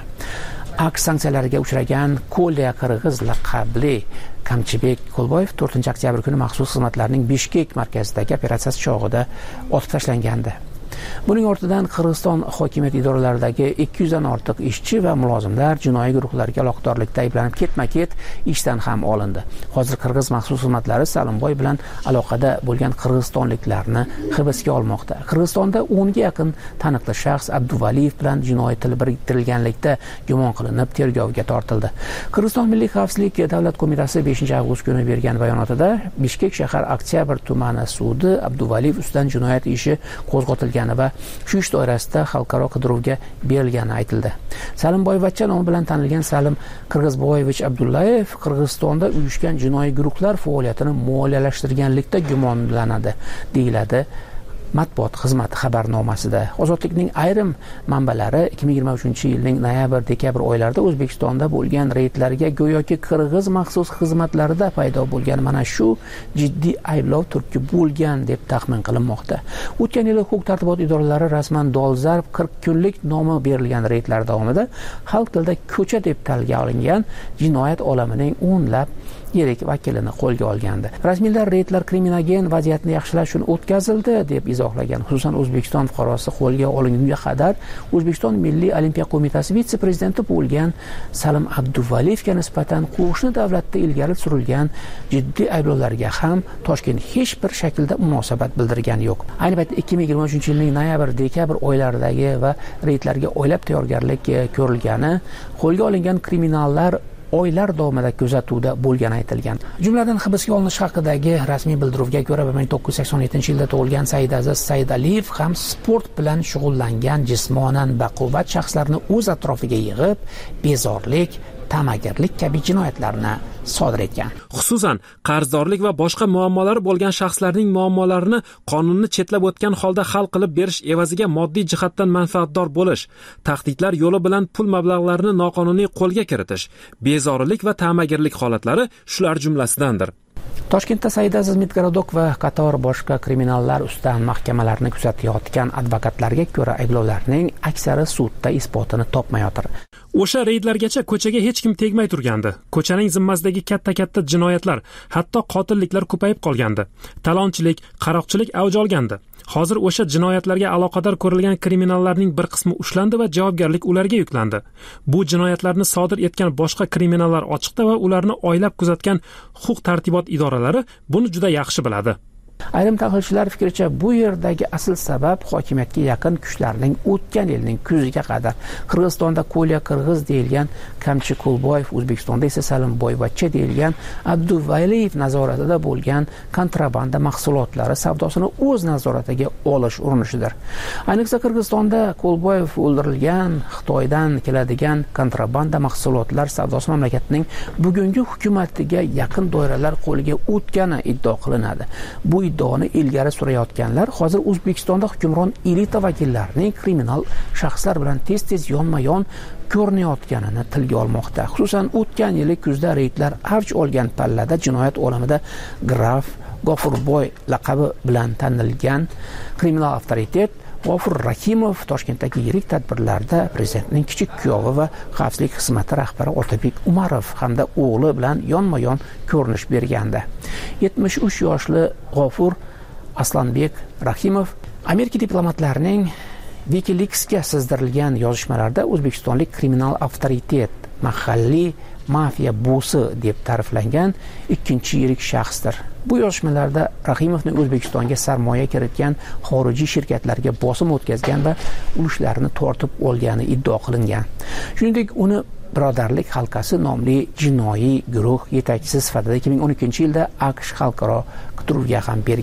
Aks sanksiyalarga uchragan Kolya qirg'iz laqabli Kamchibek Kulboyev to'rtinchi oktyabr kuni maxsus xizmatlarning Bishkek markazidagi operatsiyasi chog'ida otib tashlangandi. Buning ortidan Qirg'iziston hokimiyat idoralaridagi ikki yuz dan ortiq ishchi va mulozimlar jinoiy guruhlarga aloqadorlikda ayblanib ketma-ket ishdan ham olindi. Hozir Qirg'iz maxsus xizmatlari Salimboy bilan aloqada bo'lgan qirg'izistonliklarni hibsga olmoqda. Qirg'izistonda o'nga yaqin taniqli shaxs Abduvaliyev bilan jinoiy til biriktirilganlikda gumon qilinib tergovga tortildi. Qirg'iziston Milliy xavfsizlik davlat qo'mitasi beshinchi avgust kuni bergan bayonotida Bishkek shahar Oktyabr tumani sudi Abduvaliyev ustidan jinoyat ishi qo'zg'atilgan va shu ish doirasida xalqaro qidiruvga berilgani aytildi. Salimboyevcha nomi bilan tanilgan Salim Qirg'izboyevich Abdullayev Qirg'izistonda uyushgan jinoiy guruhlar faoliyatini moliyalashtirganlikda gumonlanadi, deyiladi matbuot xizmati xabarnomasida. Ozodlikning ayrim manbalari ikki ming yigirma uchinchi yilning noyabr-dekabr oylarida O'zbekistonda bo'lgan reydlarga go'yoki qirg'iz maxsus xizmatlarida paydo bo'lgan mana shu jiddiy ayblov turtki bo'lgan deb taxmin qilinmoqda. O'tgan yili huquq-tartibot idoralari rasman dolzarb qirq kunlik nomi berilgan reydlar davomida xalq tilida ko'cha deb tilga olingan jinoyat olamining o'nlab yirik vakilini qo'lga olgandi. Rasmiylar reydlar kriminogen vaziyatni yaxshilash uchun o'tkazildi deb izohlagan. Xususan O'zbekiston fuqarosi qo'lga olingunga qadar O'zbekiston Milliy olimpiya qo'mitasi vitse-prezidenti bo'lgan Salim Abduvaliyevga nisbatan qo'shni davlatda ilgari surilgan jiddiy ayblovlarga ham Toshkent hech bir shaklda munosabat bildirgani yo'q. Ayni paytda ikki ming yigirma uchinchi yilning noyabr-dekabr oylaridagi va reydlarga oylab tayyorgarlik ko'rilgani, qo'lga olingan kriminallar oylar davomida kuzatuvda bo'lgani aytilgan. Jumladan hibsga olinish haqidagi rasmiy bildiruvga ko'ra bir ming to'qqiz yuz sakson yettinchi yilda tug'ilgan Saidaziz Saidaliyev ham sport bilan shug'ullangan jismonan baquvvat shaxslarni o'z atrofiga yig'ib, bezorlik, ta'magirlik kabi jinoyatlarni sodir etgan. Xususan, qarzdorlik va boshqa muammolari bo'lgan shaxslarning muammolarini qonunni chetlab o'tgan holda hal qilib berish evaziga moddiy jihatdan manfaatdor bo'lish, tahdidlar yo'li bilan pul mablag'larini noqonuniy qo'lga kiritish, bezorilik va ta'magirlik holatlari shular jumlasidandir. Toshkentda Saidaziz Medgarodov va qator boshqa kriminallar ustidan mahkamalarni kuzatayotgan advokatlarga ko'ra ayblovlarning aksari sudda isbotini topmayotir. O'sha reydlargacha ko'chaga hech kim tegmay turgandi. Ko'chaning zimmasidagi katta-katta jinoyatlar, hatto qotilliklar ko'payib qolgandi. Talonchilik, qaroqchilik avj olgandi. Hozir o'sha jinoyatlarga aloqador ko'rilgan kriminallarning bir qismi ushlandi va javobgarlik ularga yuklandi. Bu jinoyatlarni sodir etgan boshqa kriminallar ochiqda va ularni oylab kuzatgan huquq-tartibot idoralari buni juda yaxshi biladi. Ayrim tahlilchilar fikricha bu yerdagi asl sabab hokimiyatga yaqin kuchlarning o'tgan yilning kuziga qadar Qirg'izistonda Kolya qirg'iz deyilgan Kamchi Kulboyev, O'zbekistonda esa Salimboyevcha deyilgan Abduvaliyev nazoratida bo'lgan kontrabanda mahsulotlari savdosini o'z nazoratiga olish urinishidir. Ayniqsa Qirg'izistonda Kulboyev o'ldirilgan Xitoydan keladigan kontrabanda mahsulotlar savdosi mamlakatning bugungi hukumatiga yaqin doiralar qo'liga o'tgani iddia qilinadi. Bu iddaoni ilgari surayotganlar hozir O'zbekistonda hukmron elita vakillarining kriminal shaxslar bilan tez-tez yonma-yon ko'rinayotganini tilga olmoqda. Xususan o'tgan yili kuzda reydlar avj olgan pallada jinoyat olamida Graf G'ofurboy laqabi bilan tanilgan kriminal avtoritet G'ofur Rahimov Toshkentdagi yirik tadbirlarda prezidentning kichik kuyovi va xavfsizlik xizmati rahbari Otabek Umarov hamda o'g'li bilan yonma-yon ko'rinish bergandi. yetmish uch yoshli G'ofur Aslanbek Rahimov Amerika diplomatlarining WikiLeaksga sizdirilgan yozishmalarda o'zbekistonlik kriminal avtoritet, mahalliy mafiya bosi deb ta'riflangan ikkinchi yirik shaxsdir. Bu yozishmalarda Rahimovning O'zbekistonga sarmoya kiritgan xorijiy shirkatlarga bosim o'tkazgan va ulushlarini tortib olgani iddia qilingan. Shuningdek, uni Birodarlik halqasi nomli jinoiy guruh yetakchisi sifatida ikki ming o'n ikkinchi yilda AQSh xalqaro qidiruvga ham bergan.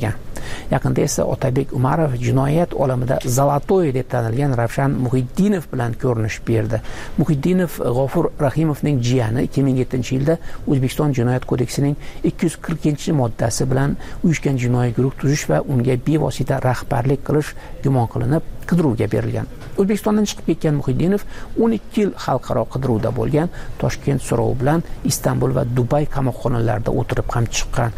Yaqinda esa Otabek Umarov jinoyat olamida Zolotoy deb tanilgan Ravshan Muhiddinov bilan ko'rinish berdi. Muhiddinov G'ofur Rahimovning jiyani ikki ming yettinchi yilda O'zbekiston Jinoyat kodeksining ikki yuz qirqinchi moddasi bilan uyushgan jinoiy guruh tuzish va unga bevosita rahbarlik qilish gumon qilinib qidiruvga berilgan. O'zbekistondan chiqib ketgan Muhiddinov o'n ikki yil xalqaro qidiruvda bo'lgan. Toshkent so'rovi bilan Istanbul va Dubay qamoqxonalarida o'tirib ham chiqqan.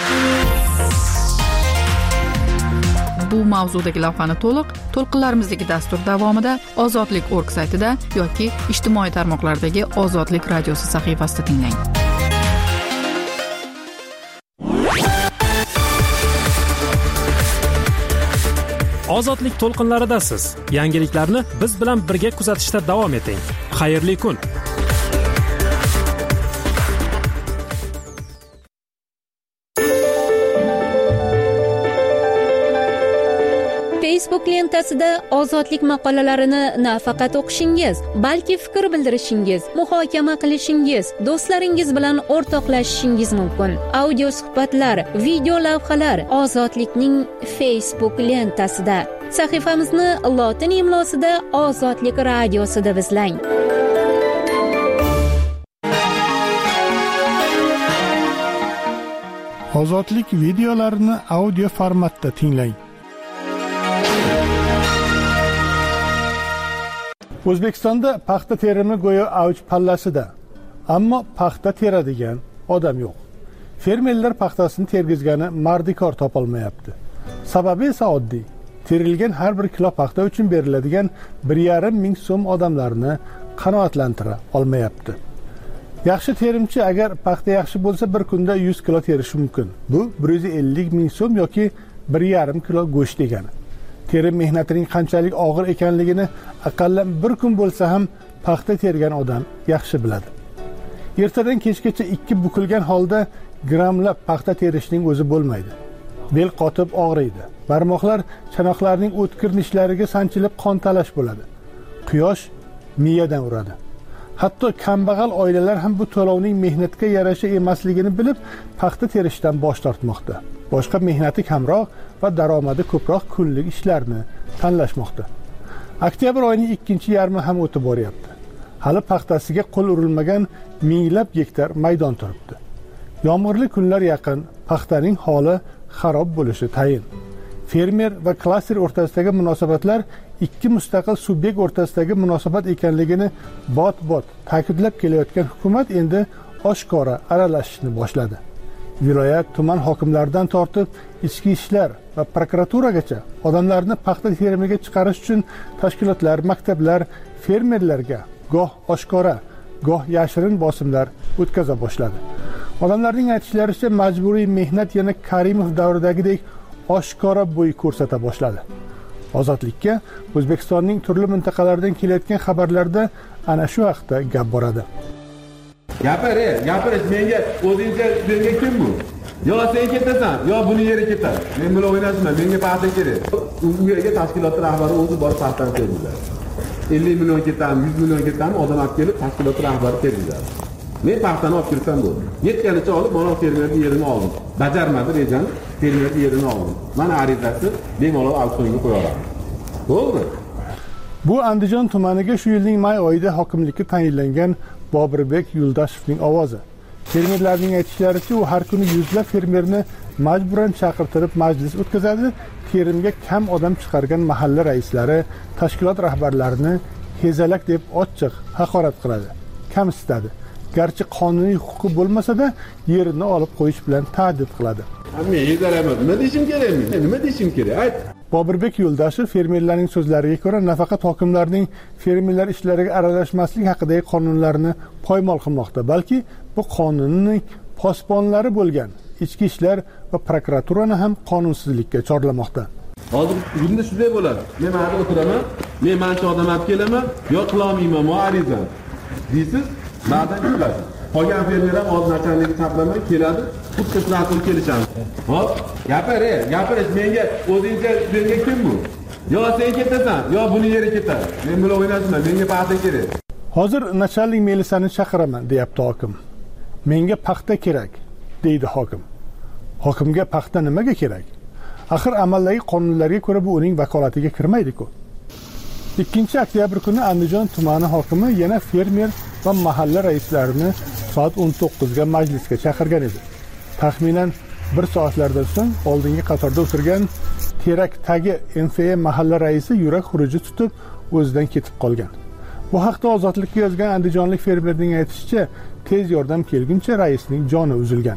Bu mavzudagi lavhani to'liq to'lqinlarimizdagi dastur davomida Ozodlik org saytida yoki ijtimoiy tarmoqlardagi Ozodlik radiosi sahifasida tinglang. Ozodlik to'lqinlaridasiz. Yangiliklarni biz bilan birga kuzatishda davom eting. Xayrli kun. Facebook lentasida ozodlik maqolalarini nafaqat o'qishingiz, balki fikr bildirishingiz, muhokama qilishingiz, do'stlaringiz bilan o'rtoqlashishingiz mumkin. Audio suhbatlar, video lavhalar Ozodlikning Facebook lentasida. Sahifamizni lotin imlosida Ozodlik radiosida izlang. Ozodlik videolarini audio formatda tinglang. O'zbekistonda paxta terimi go'yo avj pallasida, ammo paxta teradigan odam yo'q. Fermerlar paxtasini tergizgani mardikor topolmayapti. Sababi esa oddiy. Terilgan har bir kilo paxta uchun beriladigan bir yarim ming so'm odamlarni qanoatlantira olmayapti. Yaxshi terimchi agar paxta yaxshi bo'lsa bir kunda yuz kilo terishi mumkin. Bu bir yuz ellik ming so'm yoki bir yarim kilo go'sht degani. Terim mehnatining qanchalik og'ir ekanligini aqallan bir kun bo'lsa ham paxta tergan odam yaxshi biladi. Ertadan kechgacha ikki bukilgan holda grammlab paxta terishning o'zi bo'lmaydi. Bel qotib og'riydi. Barmoqlar chanoqlarning o'tkir nishlariga sanchilib qon talash bo'ladi. Quyosh miyadan uradi. Hatto kambag'al oilalar ham bu to'lovning mehnatga yarasha emasligini bilib paxta terishdan bosh tortmoqda. Boshqa mehnati kamroq va daromadi ko'proq kunlik ishlarni tanlashmoqda. Oktyabr oyining ikkinchi yarmi ham o'tib boryapti. Hali paxtasiga qo'l urilmagan minglab gektar maydon turibdi. Yomg'irli kunlar yaqin, paxtaning holi xarob bo'lishi tayin. Fermer va klaster o'rtasidagi munosabatlar ikki mustaqil subyekt o'rtasidagi munosabat ekanligini bot-bot ta'kidlab kelayotgan hukumat endi oshkora aralashishni boshladi. Viloyat, tuman hokimlaridan tortib ichki ishlar va prokuraturagacha odamlarni paxta terimiga chiqarish uchun tashkilotlar, maktablar fermerlarga goh oshkora, goh yashirin bosimlar o'tkaza boshladi. Odamlarning aytishlaricha majburiy mehnat yana Karimov davridagidek oshkora bo'y ko'rsata boshladi. Ozodlikka O'zbekistonning turli mintaqalaridan kelayotgan xabarlarda ana shu haqda gap boradi. Gapir, gapirish menga o'zingga menga kim bu? Yo sen ketasan, yo buni yeri ketadi. Men bilan o'ynashma, menga paxta kerak. U yerga tashkilot rahbari o'zi borib paxtani tergizadi. ellik million ketadi, yuz million ketadi, odam olib kelib tashkilot rahbari tergizadi. Men paxtani olib kirsam bo'ldi. Yetganicha olib, mana fermerning yerini oldim. Bajarmadi rejani, fermerning yerini oldim. Mana arizasi bemalol auksionga qo'yaman. Bo'ldi. Bu Andijon tumaniga shu yilning may oyida hokimlikka tayinlangan Bobirbek Yuldashevning ovozi. Fermerlarning aytishlaricha, u har kuni yuzlab fermerni majburan chaqirtirib majlis o'tkazadi, terimga kam odam chiqargan mahalla raislari, tashkilot rahbarlarini hezalak deb ochiq haqorat qiladi, kamsitadi. Garchi qonuniy huquqi bo'lmasa-da, yerini olib qo'yish bilan ta'did qiladi. Men hezalaman, nima deyishim kerak men? Nima deyishim kerak? Ayt. Bobirbek Yuldashev fermerlarning so'zlariga ko'ra, nafaqat hokimlarning fermerlar ishlariga aralashmaslik haqidagi qonunlarni poymol qilmoqda, balki bu qonunning posbonlari bo'lgan ichki ishlar va prokuraturani ham qonunsizlikka chorlamoqda. Hozir bunda shunday bo'ladi. Men mana o'tiraman, men mancha odam olib kelaman, yo qilolmayman, mo arizam. Deysiz, ba'dan kelasiz. Qolgan fermer ham o'z nachalnigi chaqiraman, keladi, xuddi shunaqa qilib kelishamiz. Hop, gapir, gapirish menga o'zingga menga kim bu? Yo sen ketasan, yo buni yeri ketadi. Men bilan o'ynashma, menga paxta kerak. Hozir nachalnik Melisani chaqiraman, deyapti hokim. Menga paxta kerak, deydi hokim. Hokimga paxta nimaga kerak? Axir amaldagi qonunlarga ko'ra bu uning vakolatiga kirmaydi-ku. ikkinchi oktyabr kuni Andijon tumani hokimi yana fermer va mahalla raislarini soat o'n to'qqiz ga majlisga chaqirgan edi. Taxminan bir soatlardan so'ng oldingi qatorda o'tirgan Terak tagi M F A mahalla raisi yurak xuruji tutib o'zidan ketib qolgan. Bu haqda Ozodlikka yozgan andijonlik fermerning aytishicha, tez yordam kelguncha raisning joni uzilgan.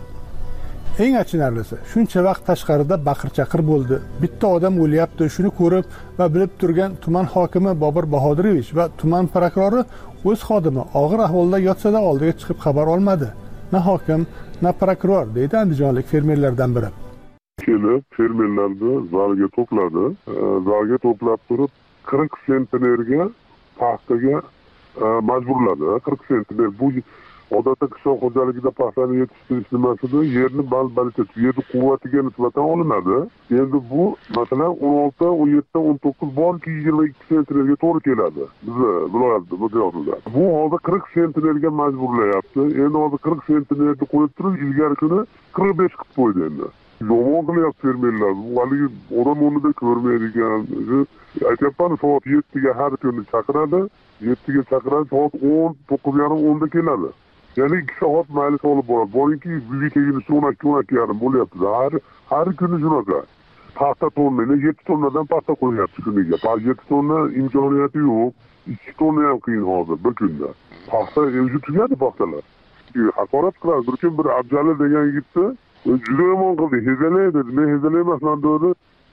Eng achinarlisi, shuncha vaqt tashqarida baqir-chaqir bo'ldi. Bitta odam o'lyapti, shuni ko'rib va bilib turgan tuman hokimi Bobur Bahodirevich va tuman prokurori o'z xodimi og'ir ahvolda yotsa-da oldiga chiqib xabar olmadi. Na hokim, na prokuror, deydi andijonlik fermerlardan biri. Kelib, fermerlarni zalga to'pladi. Zalga to'plab turib, qirq sentnerga paxtaga majburladi. qirq sentner bu odatda qishloq xo'jaligida paxtani yetishtirish nimasida yerni bal-balcha, yerni quvvatiga nisbatan olinadi. Endi bu masalan o'n olti, o'n yetti, o'n to'qqiz borki yigirma ikki sentnerga to'g'ri keladi. Bizni viloyatda, bu joyda. Bu hozir qirq sentnerga majburlayapti. Endi hozir qirq sentnerni qo'yib turib, ilgari kuni qirq besh qilib qo'ydi endi. Yomon qilyapti fermerlar. Bu haligi odam o'rnida ko'rmaydigan. Aytyapman, soat yettiga har kuni chaqiradi. yettiga chaqiradi, soat o'n, to'qqiz yarim o'nda keladi. Ya'ni ikki soat maylis olib boradi. Boringki, uyga kelgunicha o'n ikki, o'n ikki yarim bo'lyapti. Har har kuni shunaqa. Paxta tonnani yetti tonnadan paxta qo'yapti kuniga. yetti tonna imkoniyati yo'q. ikki tonna ham qiyin hozir bir kunda. Paxta o'zi tugadi paxtalar. Haqorat qiladi. Bir kun bir Abjali degan yigitni juda yomon qildi. Hezalay dedi. Men hezalay emasman dedi.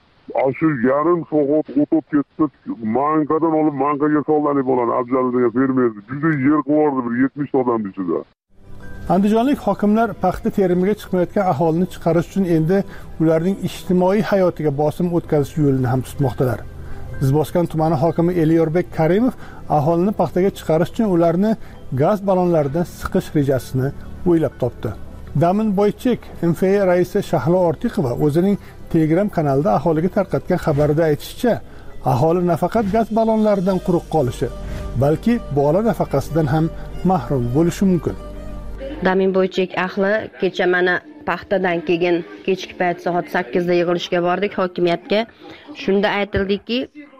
Shu yarim soat o'tib ketdi. Mankadan olib mankaga soladi bo'ladi. Abjali degan fermer juda yer qo'rdi bir yetmish odam ichida. Andijonlik hokimlar paxta terimiga chiqmayotgan aholini chiqarish uchun endi ularning ijtimoiy hayotiga bosim o'tkazish yo'lini ham tutmoqdalar. Izboskan tumani hokimi Elyorbek Karimov aholini paxtaga chiqarish uchun ularni gaz ballonlaridan siqish rejasini o'ylab topdi. Damin Boychek M F A raisi Shahlo Ortiqova o'zining Telegram kanalida aholiga tarqatgan xabarida aytishicha, aholi nafaqat gaz ballonlaridan quruq qolishi, balki bola nafaqasidan ham mahrum bo'lishi mumkin. Damin Boychek ahli kecha mana paxtadan keyin kechki payt soat sakkizda yig'ilishga bordik hokimiyatga. Shunda aytildiki,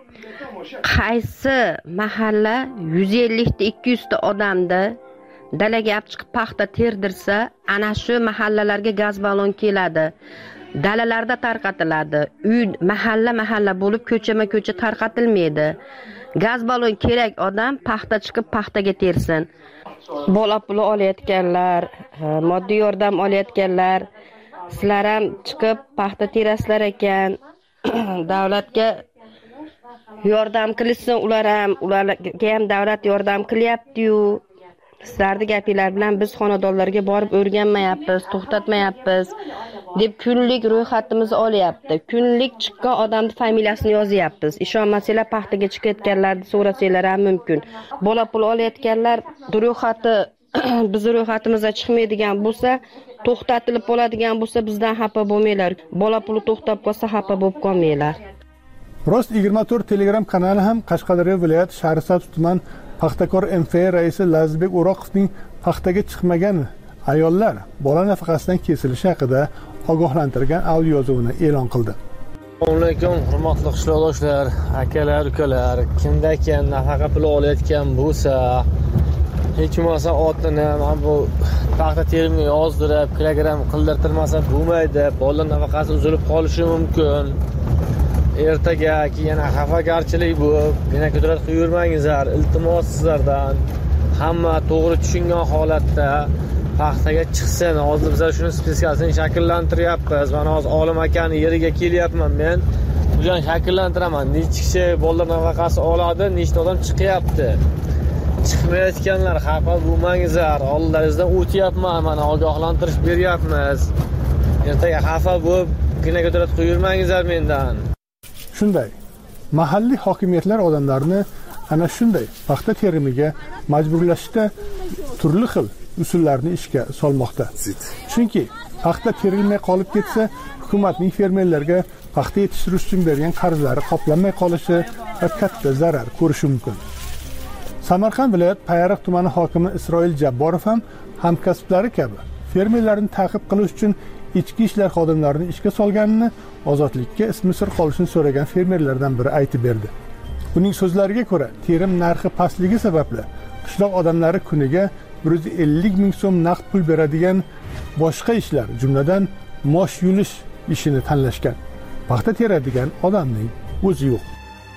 qaysi mahalla yuz ellik ta ikki yuz ta odamni dalaga olib chiqib paxta terdirsa, ana shu mahallalarga gaz ballon keladi. Dalalarda tarqatiladi. Uy mahalla-mahalla bo'lib ko'chama-ko'cha tarqatilmaydi. Gaz ballon kerak odam paxta chiqib paxtaga tersin. Bola puli olayotganlar, moddiy yordam olayotganlar, sizlar ham chiqib paxta terasizlar ekan. Davlatga yordam qilsin, ular ham, ularga ham davlat yordam qilyapti-yu. Sizlarning gapinglar bilan biz xonadonlarga borib o'rganmayapmiz, to'xtatmayapmiz deb kunlik ro'yxatimizni olyapti. Kunlik chiqqan odamning familiyasini yozyapmiz. Ishonmasanglar paxtaga chiqayotganlarni so'rasanglar ham mumkin. Bola pul olayotganlar ro'yxati biz ro'yxatimizda chiqmaydigan bo'lsa, to'xtatilib qoladigan bo'lsa, bizdan xafa bo'lmanglar. Bola puli to'xtab qolsa xafa bo'lib qolmanglar. Rost yigirma to'rt Telegram kanali ham Qashqadaryo viloyat Shahrisabz tuman paxtakor M F A raisi Lazizbek O'roqovning paxtaga chiqmagan ayollar bola nafaqasidan kesilishi haqida ogohlantirgan audio yozuvini e'lon qildi. Assalomu alaykum, hurmatli qishloqdoshlar, akalar, ukalar. Kimdakan nafaqa puli olayotgan bo'lsa, hech bo'lmasa otini mana bu paxta terimiga yozdirib, kilogramm qildirtirmasa bo'lmaydi. Bola nafaqasi uzilib qolishi mumkin. Ertaga yana xafagarchilik bo'lib, yana ko'tarat quyurmangizlar. Iltimos sizlardan hamma to'g'ri tushungan holatda paxtaga chiqsin. Hozir biz shuni speskasini shakllantiryapmiz. Mana hozir Olim akani yeriga kelyapman men. Buni shakllantiraman. Necha kishi bolalar nafaqasi oladi, nechta odam chiqyapti. Chiqmayotganlar xafa bo'lmangizlar. Oldlaringizdan o'tyapman, mana ogohlantirish beryapmiz. Ertaga xafa bo'lib, yana ko'tarat quyurmangizlar mendan. Shunday, mahalliy hokimiyatlar odamlarni ana shunday paxta terimiga majburlashda turli xil usullarni ishga solmoqda. Chunki paxta terilmay qolib ketsa, hukumatning fermerlarga paxta yetishtirish uchun bergan qarzlari qoplanmay qolishi va katta zarar ko'rishi mumkin. Samarqand viloyat Payariq tumani hokimi Isroil Jabborov ham hamkasblari kabi fermerlarni ta'qib qilish uchun ichki ishlar xodimlarini ishga solganini, ozodlikka ismi sir qolishini so'ragan fermerlardan biri aytib berdi. Uning so'zlariga ko'ra, terim narxi pastligi sababli qishloq odamlari kuniga bir yuz ellik ming so'm naqd pul beradigan boshqa ishlar, jumladan mosh yulish ishini tanlashgan. Paxta teradigan odamning o'zi yo'q.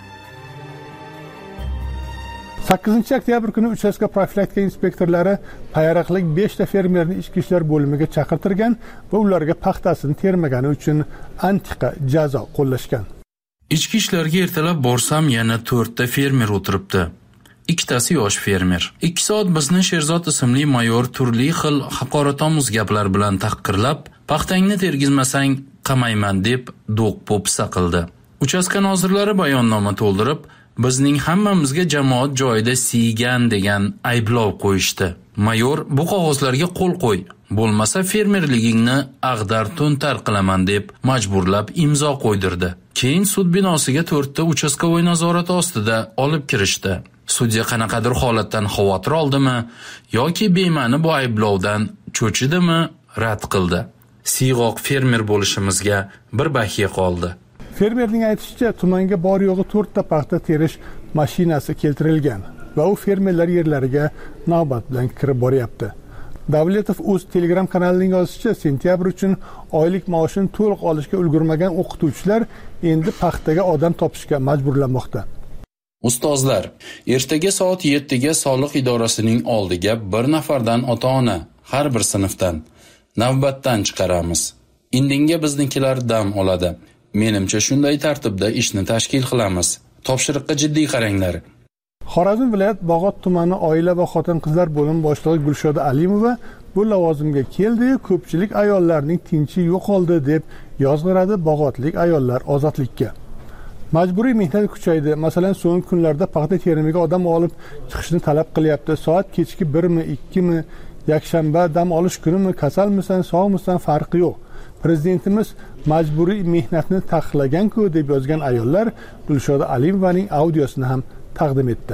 sakkizinchi oktyabr kuni uchastka profilaktika inspektorlari payariqlik besh ta fermerni ichki ishlar bo'limiga chaqirtirgan va ularga paxtasini termagani uchun antiqa jazo qo'llashgan. Ichki ishlarga ertalab borsam yana to'rtta fermer o'tiribdi. Ikkitasi yosh fermer. ikki soat bizni Sherzod ismli mayor turli xil haqoratomuz gaplar bilan tahqirlab, paxtangni tergizmasang qamayman deb do'q-po'pisa qildi. Uchastka nozirlari bayonnoma to'ldirib, bizning hammamizga jamoat joyida siygan degan ayblov qo'yishdi. Mayor bu qog'ozlarga qo'l qo'y, bo'lmasa fermerligingni ag'dar-to'ntar qilaman deb majburlab imzo qo'ydirdi. Keyin sud binosiga to'rtta uchastkovoy nazorati ostida olib kirishdi. Sudya qanaqadir holatdan xavotir oldimi yoki bema'ni bu ayblovdan cho'chidimi rad qildi. Siyg'oq fermer bo'lishimizga bir bahiya qoldi. Fermerning aytishicha, tumanga bor yo'g'i to'rtta paxta terish mashinasi keltirilgan va u fermerlar yerlariga navbat bilan kirib boryapti. Davletov o'z Telegram kanalining yozishicha, sentyabr uchun oylik maoshini to'liq olishga ulgurmagan o'qituvchilar endi paxtaga odam topishga majburlanmoqda. Ustozlar, ertaga soat yettiga soliq idorasining oldiga bir nafardan ota-ona har bir sinfdan navbatdan chiqaramiz. Indinga biznikilar dam oladi. Menimcha shunday tartibda ishni tashkil qilamiz. Topshiriqqa jiddiy qaranglar. Xorazm viloyat Bog'ot tumani oila va xotin-qizlar bo'limi boshlig'i Gulshoda Alimova bu lavozimga keldi, ko'pchilik ayollarning tinchi yo'qoldi deb yozg'iradi Bog'otlik ayollar ozodlikka. Majburiy mehnat kuchaydi. Masalan, so'nggi kunlarda paxta terimiga odam olib chiqishni talab qilyapti. Soat kechki birmi, ikkimi, yakshanba dam olish kunimi, kasalmisan, sog'misan farqi yo'q. Prezidentimiz majburiy mehnatni taqiqlagan-ku deb yozgan ayollar Gulshoda Alimovaning audiosini ham taqdim etdi.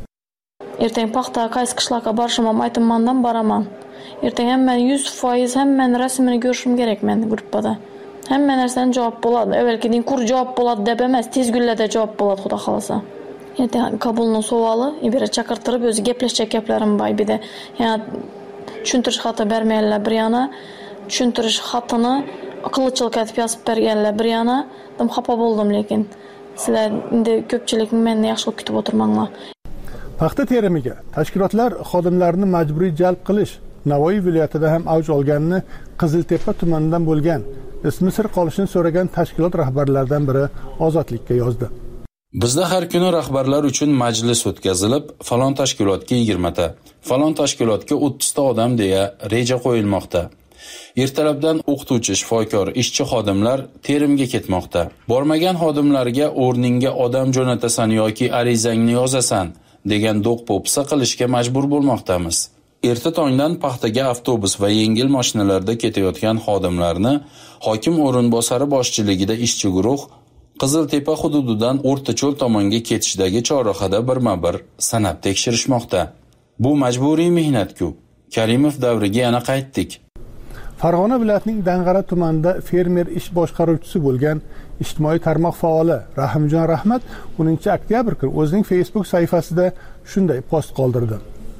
Ertang paxta qaysi qishloqqa borishim aytmandan boraman. Ertang hamma yuz foiz hammaning rasmini ko'rishim kerak men gruppada. Hamma narsadan javob bo'ladi. Avvalgidek kur javob bo'ladi deb emas, tez kunlarda javob bo'ladi, xudo xolasa. Ertang qabulning savoli, ibara chaqirtirib o'zi gaplashgan gaplarim bor edi. Yana tushuntirish xati bermaylar bir yana, tushuntirish xatini qilichil katib yozib berganlar bir yana. Dim xafa bo'ldim, lekin sizlar endi ko'pchilik meni yaxshi kutib o'tirmanglar. Paxta terimiga tashkilotlar xodimlarini majburiy jalb qilish Navoiy viloyatida ham avj olganini Qiziltepa tumanidan bo'lgan ismi sir qolishini so'ragan tashkilot rahbarlaridan biri Ozodlikka yozdi. Bizda har kuni rahbarlar uchun majlis o'tkazilib, falon tashkilotga yigirma ta, falon tashkilotga o'ttiz ta odam deya reja qo'yilmoqda. Ertalabdan o'qituvchi, shifokor, ishchi xodimlar terimga ketmoqda. Bormagan xodimlarga o'rningga odam jo'natasan yoki arizangni yozasan degan do'q-po'pisa qilishga majbur bo'lmoqdamiz. Erta tongdan paxtaga avtobus va yengil mashinalarda ketayotgan xodimlarni hokim o'rinbosari boshchiligida ishchi guruh Qiziltepa hududidan O'rtacho'l tomonga ketishdagi chorrahada birma-bir sanab tekshirishmoqda. Bu majburiy mehnat-ku. Karimov davriga yana qaytdik. Farg'ona viloyatining Dang'ara tumanida fermer ish boshqaruvchisi bo'lgan ijtimoiy tarmoq faoli Rahimjon Rahmat o'ninchi oktyabr kuni o'zining Facebook sahifasida shunday post qoldirdi.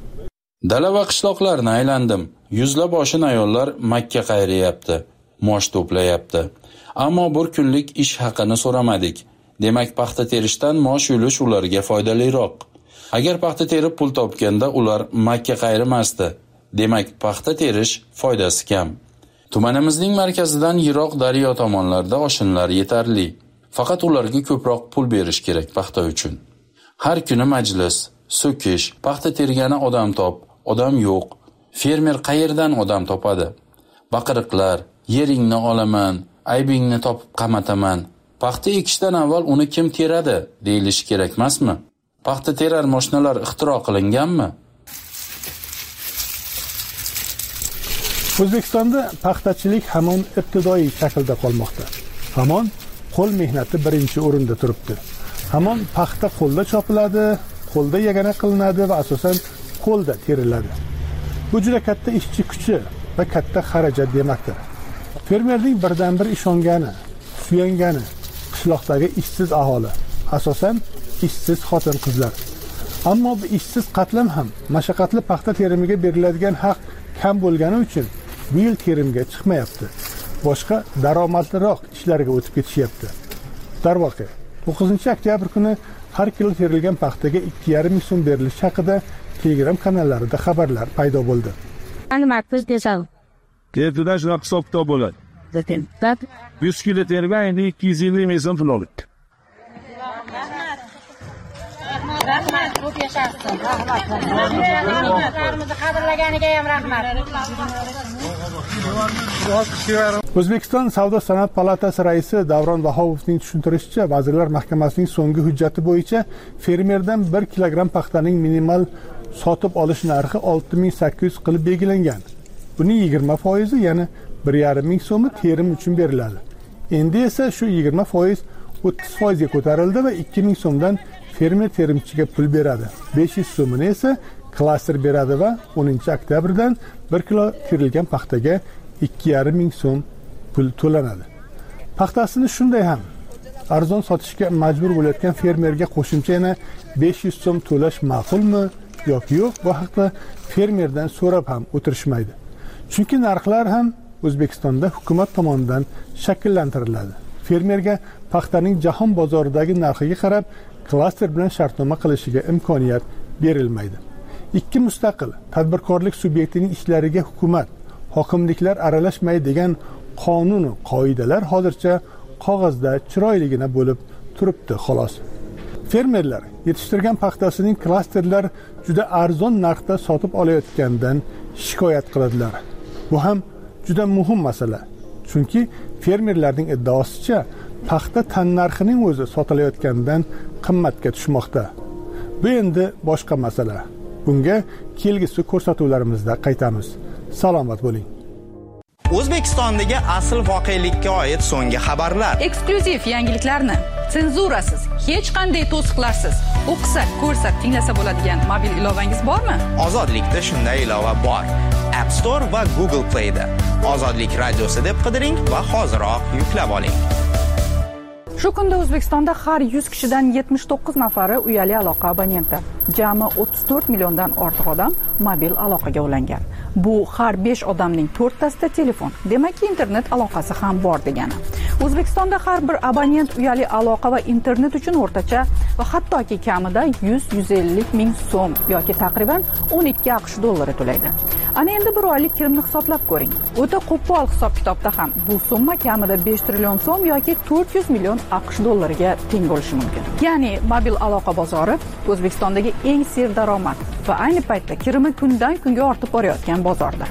Dala va qishloqlarni aylandim. Yuzlab oshin ayollar Makka qayrayapti, mosh to'playapti. Ammo bir kunlik ish haqini so'ramadik. Demak, paxta terishdan mosh yulish ularga foydaliroq. Agar paxta terib pul topganda ular Makka qayrimasdi. Demak, paxta terish foydasi kam. Tumanimizning markazidan yiroq daryo tomonlarda oshinlar yetarli. Faqat ularga ko'proq pul berish kerak paxta uchun. Har kuni majlis, so'kish, paxta tergani odam top, odam yo'q. Fermer qayerdan odam topadi? Baqiriqlar, yeringni olaman, aybingni topib qamataman. Paxta ekishdan avval uni kim teradi deyilishi kerak emasmi? Paxta terar mashinalar ixtiro qilinganmi? O'zbekistonda paxtachilik hamon ibtidoiy shaklda qolmoqda. Hamon qo'l mehnati birinchi o'rinda turibdi. Hamon paxta qo'lda chopiladi, qo'lda yagana qilinadi va asosan qo'lda teriladi. Bu juda katta ishchi kuchi va katta xarajat demakdir. Fermerning birdan bir ishongani, suyangani qishloqdagi ishsiz aholi, asosan ishsiz xotin-qizlar. Ammo bu ishsiz qatlam ham mashaqqatli paxta terimiga beriladigan haq kam bo'lgani uchun bu yil terimga chiqmayapti. Boshqa daromadliroq ishlarga o'tib ketishyapti. Darvoqe, to'qqizinchi oktyabr kuni har kilo terilgan paxtaga ikki yarim ming so'm berilishi haqida Telegram kanallarida xabarlar paydo bo'ldi. Tertuda shunaqa hisob-kitob bo'ladi. yuz kilo terga endi ikki yuz ellik ming so'm pul olibdi. Rahmat, ko'p yashashsin. Rahmat. Rahmatlarimizni qadrlaganiga ham rahmat. O'zbekiston Savdo sanoat palatasi raisi Davron Vahovovning tushuntirishicha, Vazirlar Mahkamasining so'nggi hujjati bo'yicha fermerdan bir kilogramm paxtaning minimal sotib olish narxi olti ming sakkiz yuz qilib belgilangan. Buning yigirma foizi, ya'ni bir yarim ming so'mi terim uchun beriladi. Endi esa shu yigirma foiz o'ttiz foizga ko'tarildi va ikki ming so'mdan fermer terimchiga pul beradi. besh yuz so'mini esa klaster beradi va o'ninchi oktyabrdan bir kilo terilgan paxtaga ikki yarim ming so'm pul to'lanadi. Paxtasini shunday ham arzon sotishga majbur bo'layotgan fermerga qo'shimcha yana besh yuz so'm to'lash ma'qulmi yoki yo'q, bu haqda fermerdan so'rab ham o'tirishmaydi. Chunki narxlar ham O'zbekistonda hukumat tomonidan shakllantiriladi. Fermerga paxtaning jahon bozoridagi narxiga qarab klaster bilan shartnoma qilishiga imkoniyat berilmaydi. Ikki mustaqil tadbirkorlik subyektining ishlariga hukumat, hokimliklar aralashmaydi degan qonun va qoidalar hozircha qog'ozda chiroyligina bo'lib turibdi xolos. Fermerlar yetishtirgan paxtasining klasterlar juda arzon narxda sotib olayotgandan shikoyat qiladilar. Bu ham juda muhim masala. Chunki fermerlarning iddaosicha paxta tan narxining o'zi sotilayotgandan qimmatga tushmoqda. Bu endi boshqa masala. Bunga kelgusi ko'rsatuvlarimizda qaytamiz. Salomat bo'ling. O'zbekistondagi asl voqelikka oid so'nggi xabarlar, eksklyuziv yangiliklarni senzurasiz, hech qanday to'siqlarsiz o'qisa, ko'rsa, tinglasa bo'ladigan mobil ilovangiz bormi? Ozodlikda shunday ilova bor. App Store va Google Play da Ozodlik radiosi deb qidiring va hoziroq yuklab oling. Shu kunda O'zbekistonda har yuz kishidan yetmish to'qqiz nafari uyali aloqa abonenti. Jami o'ttiz to'rt milliondan ortiq odam mobil aloqaga ulangan. Bu har besh odamning to'rttasida telefon, demakki internet aloqasi ham bor degani. O'zbekistonda har bir abonent uyali aloqa va internet uchun o'rtacha va hattoki kamida yuz yuz ellik ming so'm yoki taqriban o'n ikki AQSh dollari to'laydi. Ana endi bir oylik kirimni hisoblab ko'ring. O'ta qo'pol hisob-kitobda ham bu summa kamida besh trillion so'm yoki to'rt yuz million AQSh dollariga teng bo'lishi mumkin. Ya'ni mobil aloqa bozori O'zbekistondagi eng serdaromad va ayni paytda kirimi kundan kunga ortib borayotgan bozorda.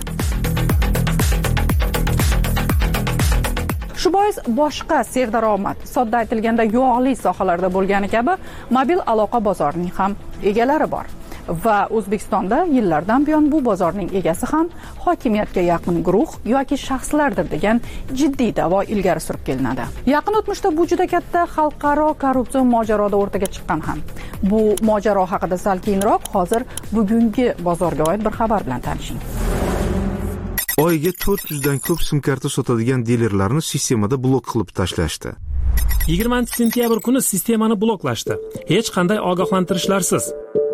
Shu bois boshqa serdaromad, sodda aytilganda yog'li sohalarda bo'lgani kabi mobil aloqa bozorining ham egalari bor. Va O'zbekistonda yillardan buyon bu bozorning egasi ham hokimiyatga yaqin guruh yoki shaxslardir degan jiddiy da'vo ilgari surib kelinadi. Yaqin o'tmishda bu juda katta xalqaro korrupsiya mojaroda o'rtaga chiqqan ham. Bu mojaro haqida sal keyinroq hozir bugungi bozorga oid bir xabar bilan tanishing. Oyiga to'rt yuz dan ko'p sim karta sotadigan dilerlarni sistemada blok qilib tashlashdi. yigirmanchi sentyabr kuni sistemani bloklashdi. Hech qanday ogohlantirishlarsiz.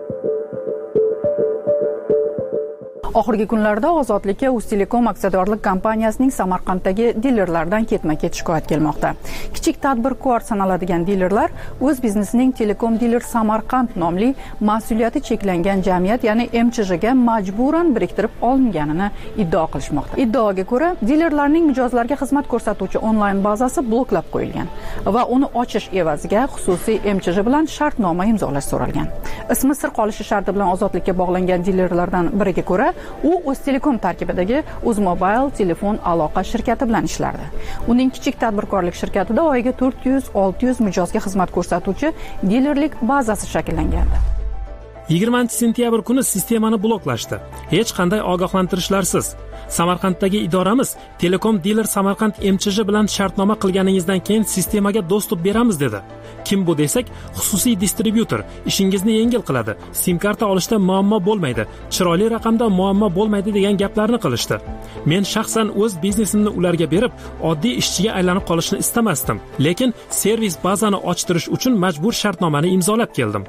Oxirgi kunlarda Ozodlikka Uztelecom aksiyadorlik kompaniyasining Samarqanddagi dilerlardan ketma-ket shikoyat kelmoqda. Kichik tadbirkor sanaladigan dilerlar o'z biznesining Telekom Diler Samarqand nomli mas'uliyati cheklangan jamiyat, ya'ni M C J ga majburan biriktirib olinganini iddao qilishmoqda. Iddaoga ko'ra, dilerlarning mijozlarga xizmat ko'rsatuvchi onlayn bazasi bloklab qo'yilgan va uni ochish evaziga xususiy M C J bilan shartnoma imzolash so'ralgan. Ismi sir qolishi sharti bilan Ozodlikka bog'langan dilerlardan biriga ko'ra, u Uztelecom tarkibidagi Uzmobile telefon aloqa shirkati bilan ishlardi. Uning kichik tadbirkorlik shirkatida oyiga to'rt yuz olti yuz mijozga xizmat ko'rsatuvchi dilerlik bazasi shakllangandi. yigirmanchi sentyabr kuni sistemani bloklashdi. Hech qanday ogohlantirishlarsiz. Samarqanddagi idoramiz Telekom Dealer Samarqand M C J bilan shartnoma qilganingizdan keyin sistemaga dostуп beramiz dedi. Kim bu desak, xususiy distribyutor ishingizni yengil qiladi. SIM karta olishda muammo bo'lmaydi, chiroyli raqamda muammo bo'lmaydi degan gaplarni qilishdi. Men shaxsan o'z biznesimni ularga berib, oddiy ishchiga aylanib qolishni istamasdim, lekin servis bazani ochtirish uchun majbur shartnomani imzolab keldim.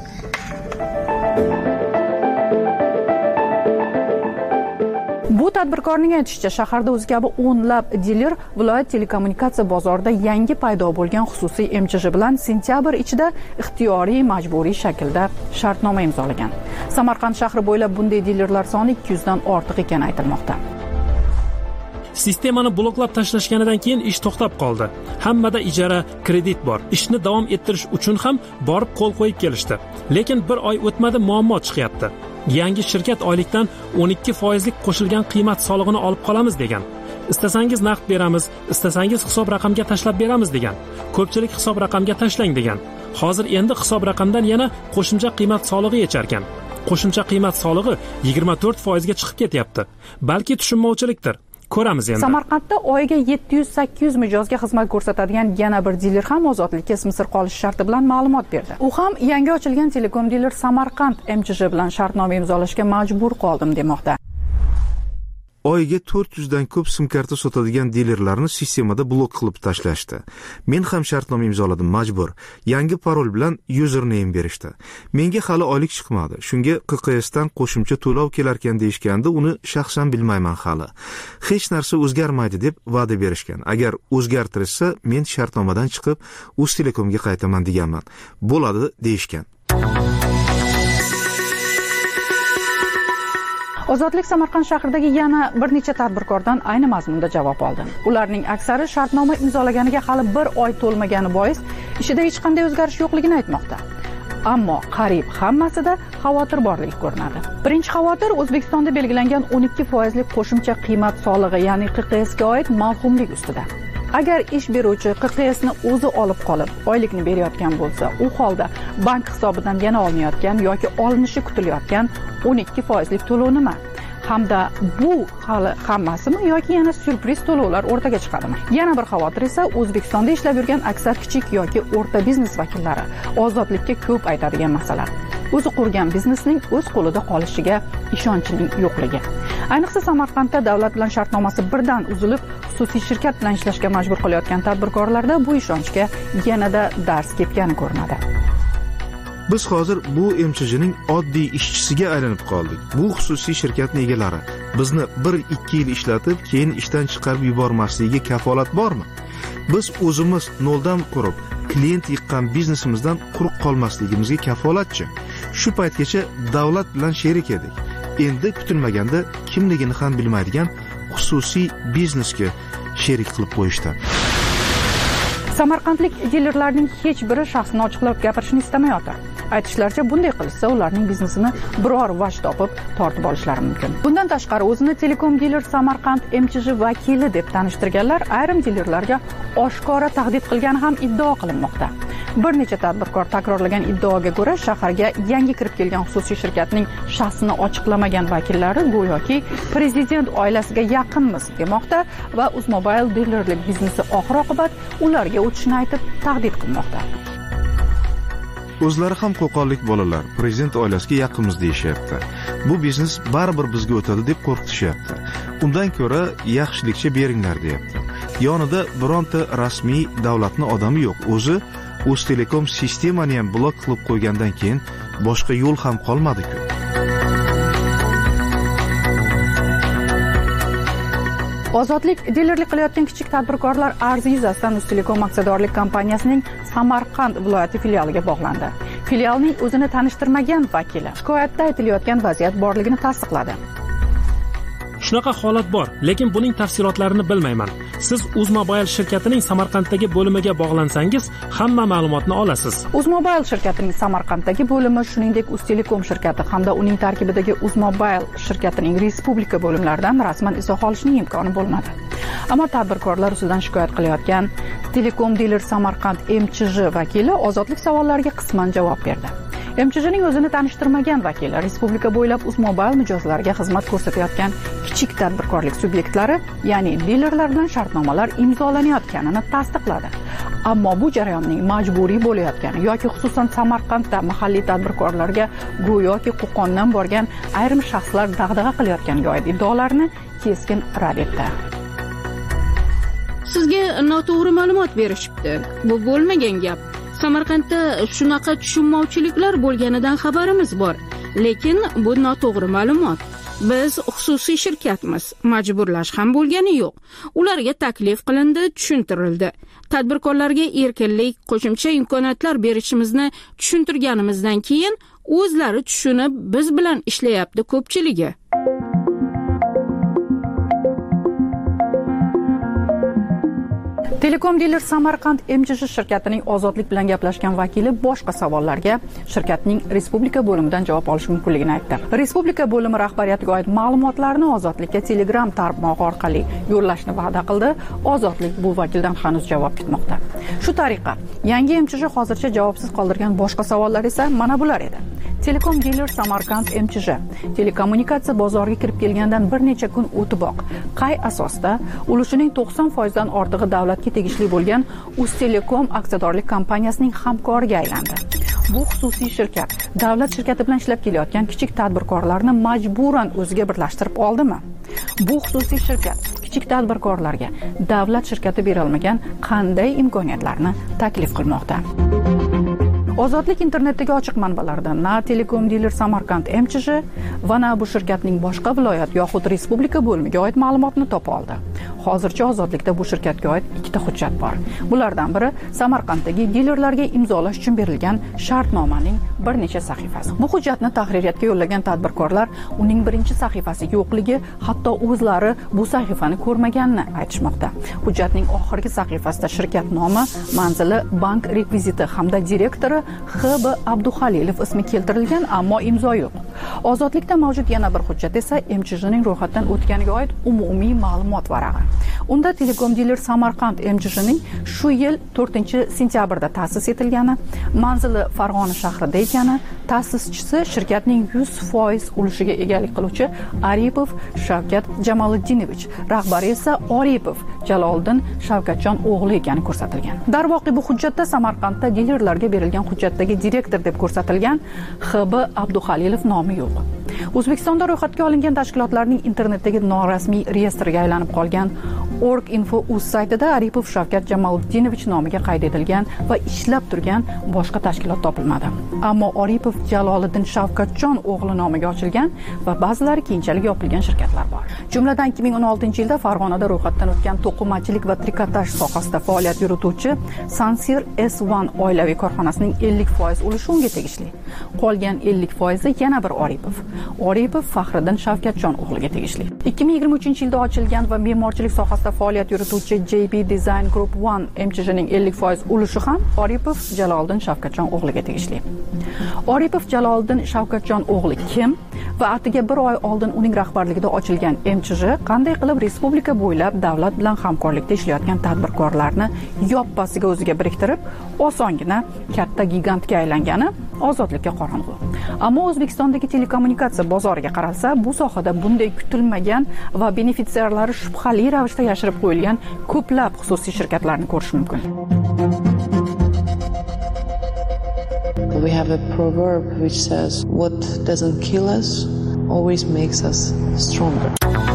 Bu tadbirkorning aytishicha, shaharda o'zi kabi o'nlab diler viloyat telekommunikatsiya bozorida yangi paydo bo'lgan xususiy M C J bilan sentyabr ichida ixtiyoriy majburiy shaklda shartnoma imzolagan. Samarqand shahri bo'ylab bunday dilerlar soni ikki yuz dan ortiq ekani aytilmoqda. Sistemani bloklab tashlashganidan keyin ish to'xtab qoldi. Hammada ijara, kredit bor. Ishni davom ettirish uchun ham borib qo'l qo'yib kelishdi. Lekin bir oy o'tmadi, muammo chiqyapti. Yangi shirkat oylikdan o'n ikki foizlik qo'shilgan qiymat solig'ini olib qolamiz degan. Istasangiz naqd beramiz, istasangiz hisob raqamga tashlab beramiz degan. Ko'pchilik hisob raqamga tashlang degan. Hozir endi hisob raqamdan yana qo'shimcha qiymat solig'i yecharkan. Qo'shimcha qiymat solig'i yigirma to'rt foizga chiqib ketyapti. Balki tushunmovchilikdir. Ko'ramiz endi. Samarqandda oyiga yetti yuz sakkiz yuz mijozga xizmat ko'rsatadigan yana bir diler ham ozodlikka ismi sir qolish sharti bilan ma'lumot berdi. U ham yangi ochilgan Telekom Dealer Samarqand M C J bilan shartnoma imzolashga majbur qoldim demoqda. Oyiga to'rt yuz dan ko'p sim karta sotadigan dilerlarni sistemada blok qilib tashlashdi. Men ham shartnoma imzoladim, majbur. Yangi parol bilan username berishdi. Menga hali oylik chiqmadi. Shunga Q Q S dan qo'shimcha to'lov kelar ekan deyishganda, uni shaxsan bilmayman hali. Hech narsa o'zgarmaydi deb va'da berishgan. Agar o'zgartirishsa, men shartnomadan chiqib, Uztelekomga qaytaman deganman. Bo'ladi deyishgan. Ozodlik Samarqand shahridagi yana bir necha tadbirkordan ayni mazmunda javob oldi. Ularning aksari shartnoma imzolaganiga hali bir oy to'lmagani bois ishida hech qanday o'zgarish yo'qligini aytmoqda. Ammo qariyb hammasida xavotir borligi ko'rinadi. Birinchi xavotir O'zbekistonda belgilangan o'n ikki foizlik qo'shimcha qiymat solig'i, ya'ni Q Q S ga oid mavhumlik ustida. Agar ish beruvchi Q Q S ni o'zi olib qolib, oylikni berayotgan bo'lsa, u holda bank hisobidan yana olinayotgan yoki olinishi kutilayotgan o'n ikki foizlik to'lov nima? Hamda bu hali hammasimi yoki yana syurpriz to'lovlar o'rtaga chiqadimi? Yana bir xavotir esa O'zbekistonda ishlab yurgan aksar kichik yoki o'rta biznes vakillari ozodlikka ko'p aytadigan masala. O'zi qurgan biznesning o'z qo'lida qolishiga ishonchning yo'qligi. Ayniqsa Samarqandda davlat bilan shartnomasi birdan uzilib, xususiy shirkat bilan ishlashga majbur qilayotgan tadbirkorlarda bu ishonchga yanada dars ketgani ko'rinadi. Biz hozir bu M C J'ning oddiy ishchisiga aylanib qoldik. Bu xususiy shirkatning egalari bizni bir ikki yil ishlatib, keyin ishdan chiqarib yubormasligiga kafolat bormi? Biz o'zimiz noldan qurib, klient yiqqan biznesimizdan quruq qolmasligimizga kafolatchi. Shu paytgacha davlat bilan sherik edik. Endi kutilmaganda kimligini ham bilmaydigan xususiy biznesga sherik qilib qo'yishdi. Samarqandlik dilerlarning hech biri shaxsini ochiqlab gapirishni istamayotir. Aytishlaricha, bunday qilishsa ularning biznesini biror vaj topib tortib olishlari mumkin. Bundan tashqari o'zini Telekom Dealer Samarqand M C J vakili deb tanishtirganlar ayrim dilerlarga oshkora tahdid qilgani ham iddao qilinmoqda. Bir necha tadbirkor takrorlagan iddaoga ko'ra, shaharga yangi kirib kelgan xususiy shirkatning shaxsini ochiqlamagan vakillari go'yoki prezident oilasiga yaqinmiz demoqda va Uzmobile dilerlik biznesi oxir-oqibat ularga o'tishni aytib tahdid qilmoqda. O'zlari ham qo'qonlik bolalar prezident oilasiga yaqinmiz deyishyapti. Bu biznes baribir bizga o'tadi deb qo'rqitishyapti. Undan ko'ra yaxshilikcha beringlar deyapti. Yonida bironta rasmiy davlatning odami yo'q. O'zi Uztelekom sistemani ham blok qilib qo'ygandan keyin boshqa yo'l ham qolmadi-ku. Ozodlik dilerlik qilayotgan kichik tadbirkorlar arzi yuzasidan Uztelekom aksiyadorlik kompaniyasining Samarqand viloyati filialiga bog'landi. Filialning o'zini tanishtirmagan vakili shikoyatda aytilayotgan vaziyat borligini tasdiqladi. Shunaqa holat bor, lekin buning tafsilotlarini bilmayman. Siz Uzmobile shirkatining Samarqanddagi bo'limiga bog'lansangiz, hamma ma'lumotni olasiz. Uzmobile shirkatining Samarqanddagi bo'limi, shuningdek Uztelekom shirkati hamda uning tarkibidagi Uzmobile shirkatining respublika bo'limlaridan rasman izoh olishning imkoni bo'lmadi. Ammo tadbirkorlar ustidan shikoyat qilayotgan Telekom Dealer Samarqand M C J vakili ozodlik savollariga qisman javob berdi. M C J'ning o'zini tanishtirmagan vakili respublika bo'ylab uzmobile mijozlarga xizmat ko'rsatayotgan kichik tadbirkorlik subyektlari, ya'ni dilerlar bilan shartnomalar imzolanayotganini tasdiqladi. Ammo bu jarayonning majburiy bo'layotgani yoki xususan Samarqandda mahalliy tadbirkorlarga go'yoki Qo'qondan borgan ayrim shaxslar dag'dag'a qilayotganiga oid iddaolarni keskin rad etdi. Sizga noto'g'ri ma'lumot berishibdi. Bu bo'lmagan gap. Samarqandda shunaqa tushunmovchiliklar bo'lganidan xabarimiz bor, lekin bu noto'g'ri ma'lumot. Biz xususiy shirkatmiz, majburlash ham bo'lgani yo'q. Ularga taklif qilindi, tushuntirildi. Tadbirkorlarga erkinlik, qo'shimcha imkoniyatlar berishimizni tushuntirganimizdan keyin o'zlari tushunib, biz bilan ishlayapti ko'pchiligi. Telekom Dealer Samarqand M C J shirkatining Ozodlik bilan gaplashgan vakili boshqa savollarga shirkatning respublika bo'limidan javob olish mumkinligini aytdi. Respublika bo'limi rahbariyatiga oid ma'lumotlarni Ozodlikka Telegram tarmog'i orqali yo'llashni va'da qildi. Ozodlik bu vakildan hanuz javob kutmoqda. Shu tariqa, yangi M C J hozircha javobsiz qoldirgan boshqa savollar esa mana bular edi. Telekom Dealer Samarqand M C J telekommunikatsiya bozoriga kirib kelgandan bir necha kun o'tiboq qay asosda ulushining to'qson foiz dan ortig'i davlatga tegishli bo'lgan Uztelekom aksiyadorlik kompaniyasining hamkoriga aylandi. Bu xususiy shirkat davlat shirkati bilan ishlab kelayotgan kichik tadbirkorlarni majburan o'ziga birlashtirib oldimi? Bu xususiy shirkat kichik tadbirkorlarga davlat shirkati bera olmagan qanday imkoniyatlarni taklif qilmoqda? Ozodlik internetdagi ochiq manbalardan na Telekom Dealer Samarqand M C J va na bu shirkatning boshqa viloyat yoxud respublika bo'limiga oid ma'lumotni topa oldi. Hozircha Ozodlikda bu shirkatga oid ikkita hujjat bor. Bulardan biri Samarqanddagi dilerlarga imzolash uchun berilgan shartnomaning bir necha sahifasi. Bu hujjatni tahririyatga yo'llagan tadbirkorlar uning birinchi sahifasi yo'qligi, hatto o'zlari bu sahifani ko'rmaganini aytishmoqda. Hujjatning oxirgi sahifasida shirkat nomi, manzili, bank rekviziti hamda direktori X B Abduxalilov ismi keltirilgan, ammo imzo yo'q. Ozodlikda mavjud yana bir hujjat esa M C J'ning ro'yxatdan o'tganiga oid umumiy ma'lumot varag'i. Unda Telekom Dealer Samarqand M C J'ning shu yil to'rtinchi sentyabrda ta'sis etilgani, manzili Farg'ona shahrida ekani, ta'sischisi shirkatning yuz foiz ulushiga egalik qiluvchi Aripov Shavkat Jamolidinovich, rahbari esa Oripov Jaloliddin Shavkatjon o'g'li ekani ko'rsatilgan. Darvoqe bu hujjatda Samarqandda dilerlarga berilgan hujjatdagi direktor deb ko'rsatilgan X B Abduxalilov nomi yo'q. O'zbekistonda ro'yxatga olingan tashkilotlarning internetdagi norasmiy reyestriga aylanib qolgan Org.info.uz saytida Aripov Shavkat Jamolidinovich nomiga qayd etilgan va ishlab turgan boshqa tashkilot topilmadi. Ammo Oripov Jaloliddin Shavkatjon o'g'li nomiga ochilgan va ba'zilari keyinchalik yopilgan shirkatlar bor. Jumladan ikki ming o'n oltinchi yilda Farg'onada ro'yxatdan o'tgan to'qimachilik va trikotaj sohasida faoliyat yurituvchi Sansir S bir oilaviy korxonasining ellik foiz ulushi unga tegishli. Qolgan ellik foizi yana bir Oripov. Oripov Faxriddin Shavkatjon o'g'liga tegishli. ikki ming yigirma uchinchi yilda ochilgan va me'morchilik sohasida faoliyat yurituvchi J B Design Group bir M C J'ning ellik foiz ulushi ham Oripov Jaloliddin Shavkatjon o'g'liga tegishli. Oripov Jaloliddin Shavkatjon o'g'li kim va atiga bir oy oldin uning rahbarligida ochilgan M C J qanday qilib respublika bo'ylab davlat bilan hamkorlikda ishlayotgan tadbirkorlarni yoppasiga o'ziga biriktirib, osongina katta gigantga aylangani Ozodlikka qorong'u. Ammo O'zbekistondagi telekommunikatsiya bozoriga qaralsa, bu sohada bunday kutilmagan va benefitsiarlari shubhali ravishda yashirib qo'yilgan ko'plab xususiy shirkatlarni ko'rish mumkin. We have a proverb which says, what doesn't kill us always makes us stronger.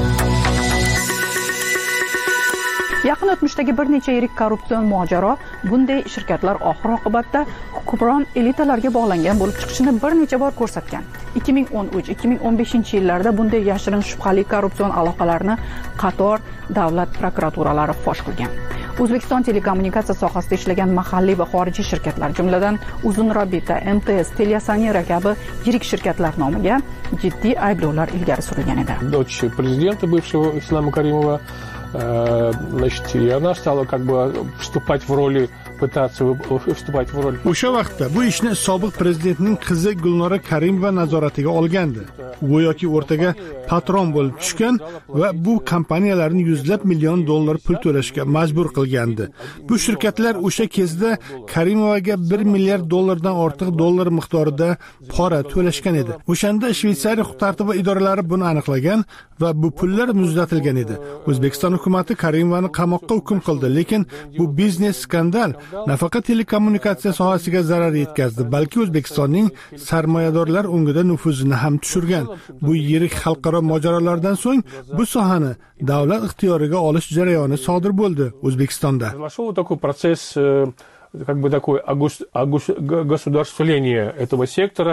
Yaqin o'tmishdagi bir necha yirik korrupsion mojaro bunday shirkatlar oxir oqibatda hukmron elitalarga bog'langan bo'lib chiqishini bir necha bor ko'rsatgan. ikki ming o'n uch ikki ming o'n beshinchi yillarda bunday yashirin shubhali korrupsion aloqalarni qator davlat prokuraturalari fosh qilgan. O'zbekiston telekommunikatsiya sohasida ishlagan mahalliy va xorijiy shirkatlar, jumladan Uzunrabita, M T S, Teliasanera kabi yirik shirkatlar nomiga jiddiy ayblovlar ilgari surilgan edi. Дочь президента бывшего Ислама Каримова, значит, и она стала как бы вступать в роли пытаться выступать в роли. O'sha vaqtda bu ishni sobiq prezidentning qizi Gulnora Karimova nazoratiga olgandi. Go'yoki o'rtaga patron bo'lib tushgan va bu kompaniyalarni yuzlab million dollar pul to'lashga majbur qilgandi. Bu shirkatlar o'sha kezda Karimovaga bir milliard dollardan ortiq dollar miqdorida pora to'lashgan edi. O'shanda Shveysariya huquq-tartibot idoralari buni aniqlagan va bu pullar muzlatilgan edi. O'zbekiston hukumatı Karimovani qamoqqa hukm qildi, lekin bu biznes skandal nafaqat telekommunikatsiya sohasiga zarar yetkazdi, balki O'zbekistonning sarmoyadorlar o'ngida nufuzini ham tushirgan. Bu yirik xalqaro mojarolardan so'ng bu sohani davlat ixtiyoriga olish jarayoni sodir bo'ldi O'zbekistonda. Произошел такой процесс, как бы такой государствления этого сектора.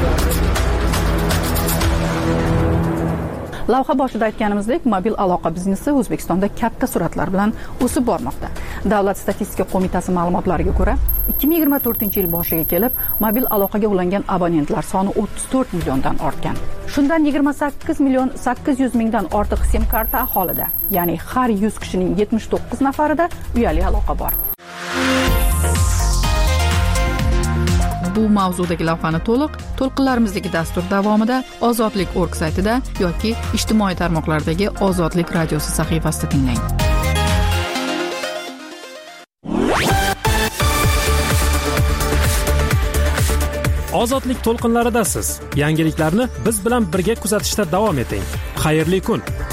Lavha boshida aytganimizdek, mobil aloqa biznesi O'zbekistonda katta sur'atlar bilan o'sib bormoqda. Davlat statistika qo'mitasi ma'lumotlariga ko'ra, ikki ming yigirma to'rtinchi yil boshiga kelib, mobil aloqaga ulangan abonentlar soni o'ttiz to'rt milliondan ortgan. Shundan yigirma sakkiz million sakkiz yuz mingdan ortiq sim karta aholida, ya'ni har yuz kishining yetmish to'qqiz nafarida uyali aloqa bor. Bu mavzudagi lavhani to'liq to'lqinlarimizdagi dastur davomida ozodlik точка org saytida yoki ijtimoiy tarmoqlardagi Ozodlik radiosi sahifasida tinglang. Ozodlik to'lqinlaridasiz. Yangiliklarni biz bilan birga kuzatishda davom eting. Xayrli kun.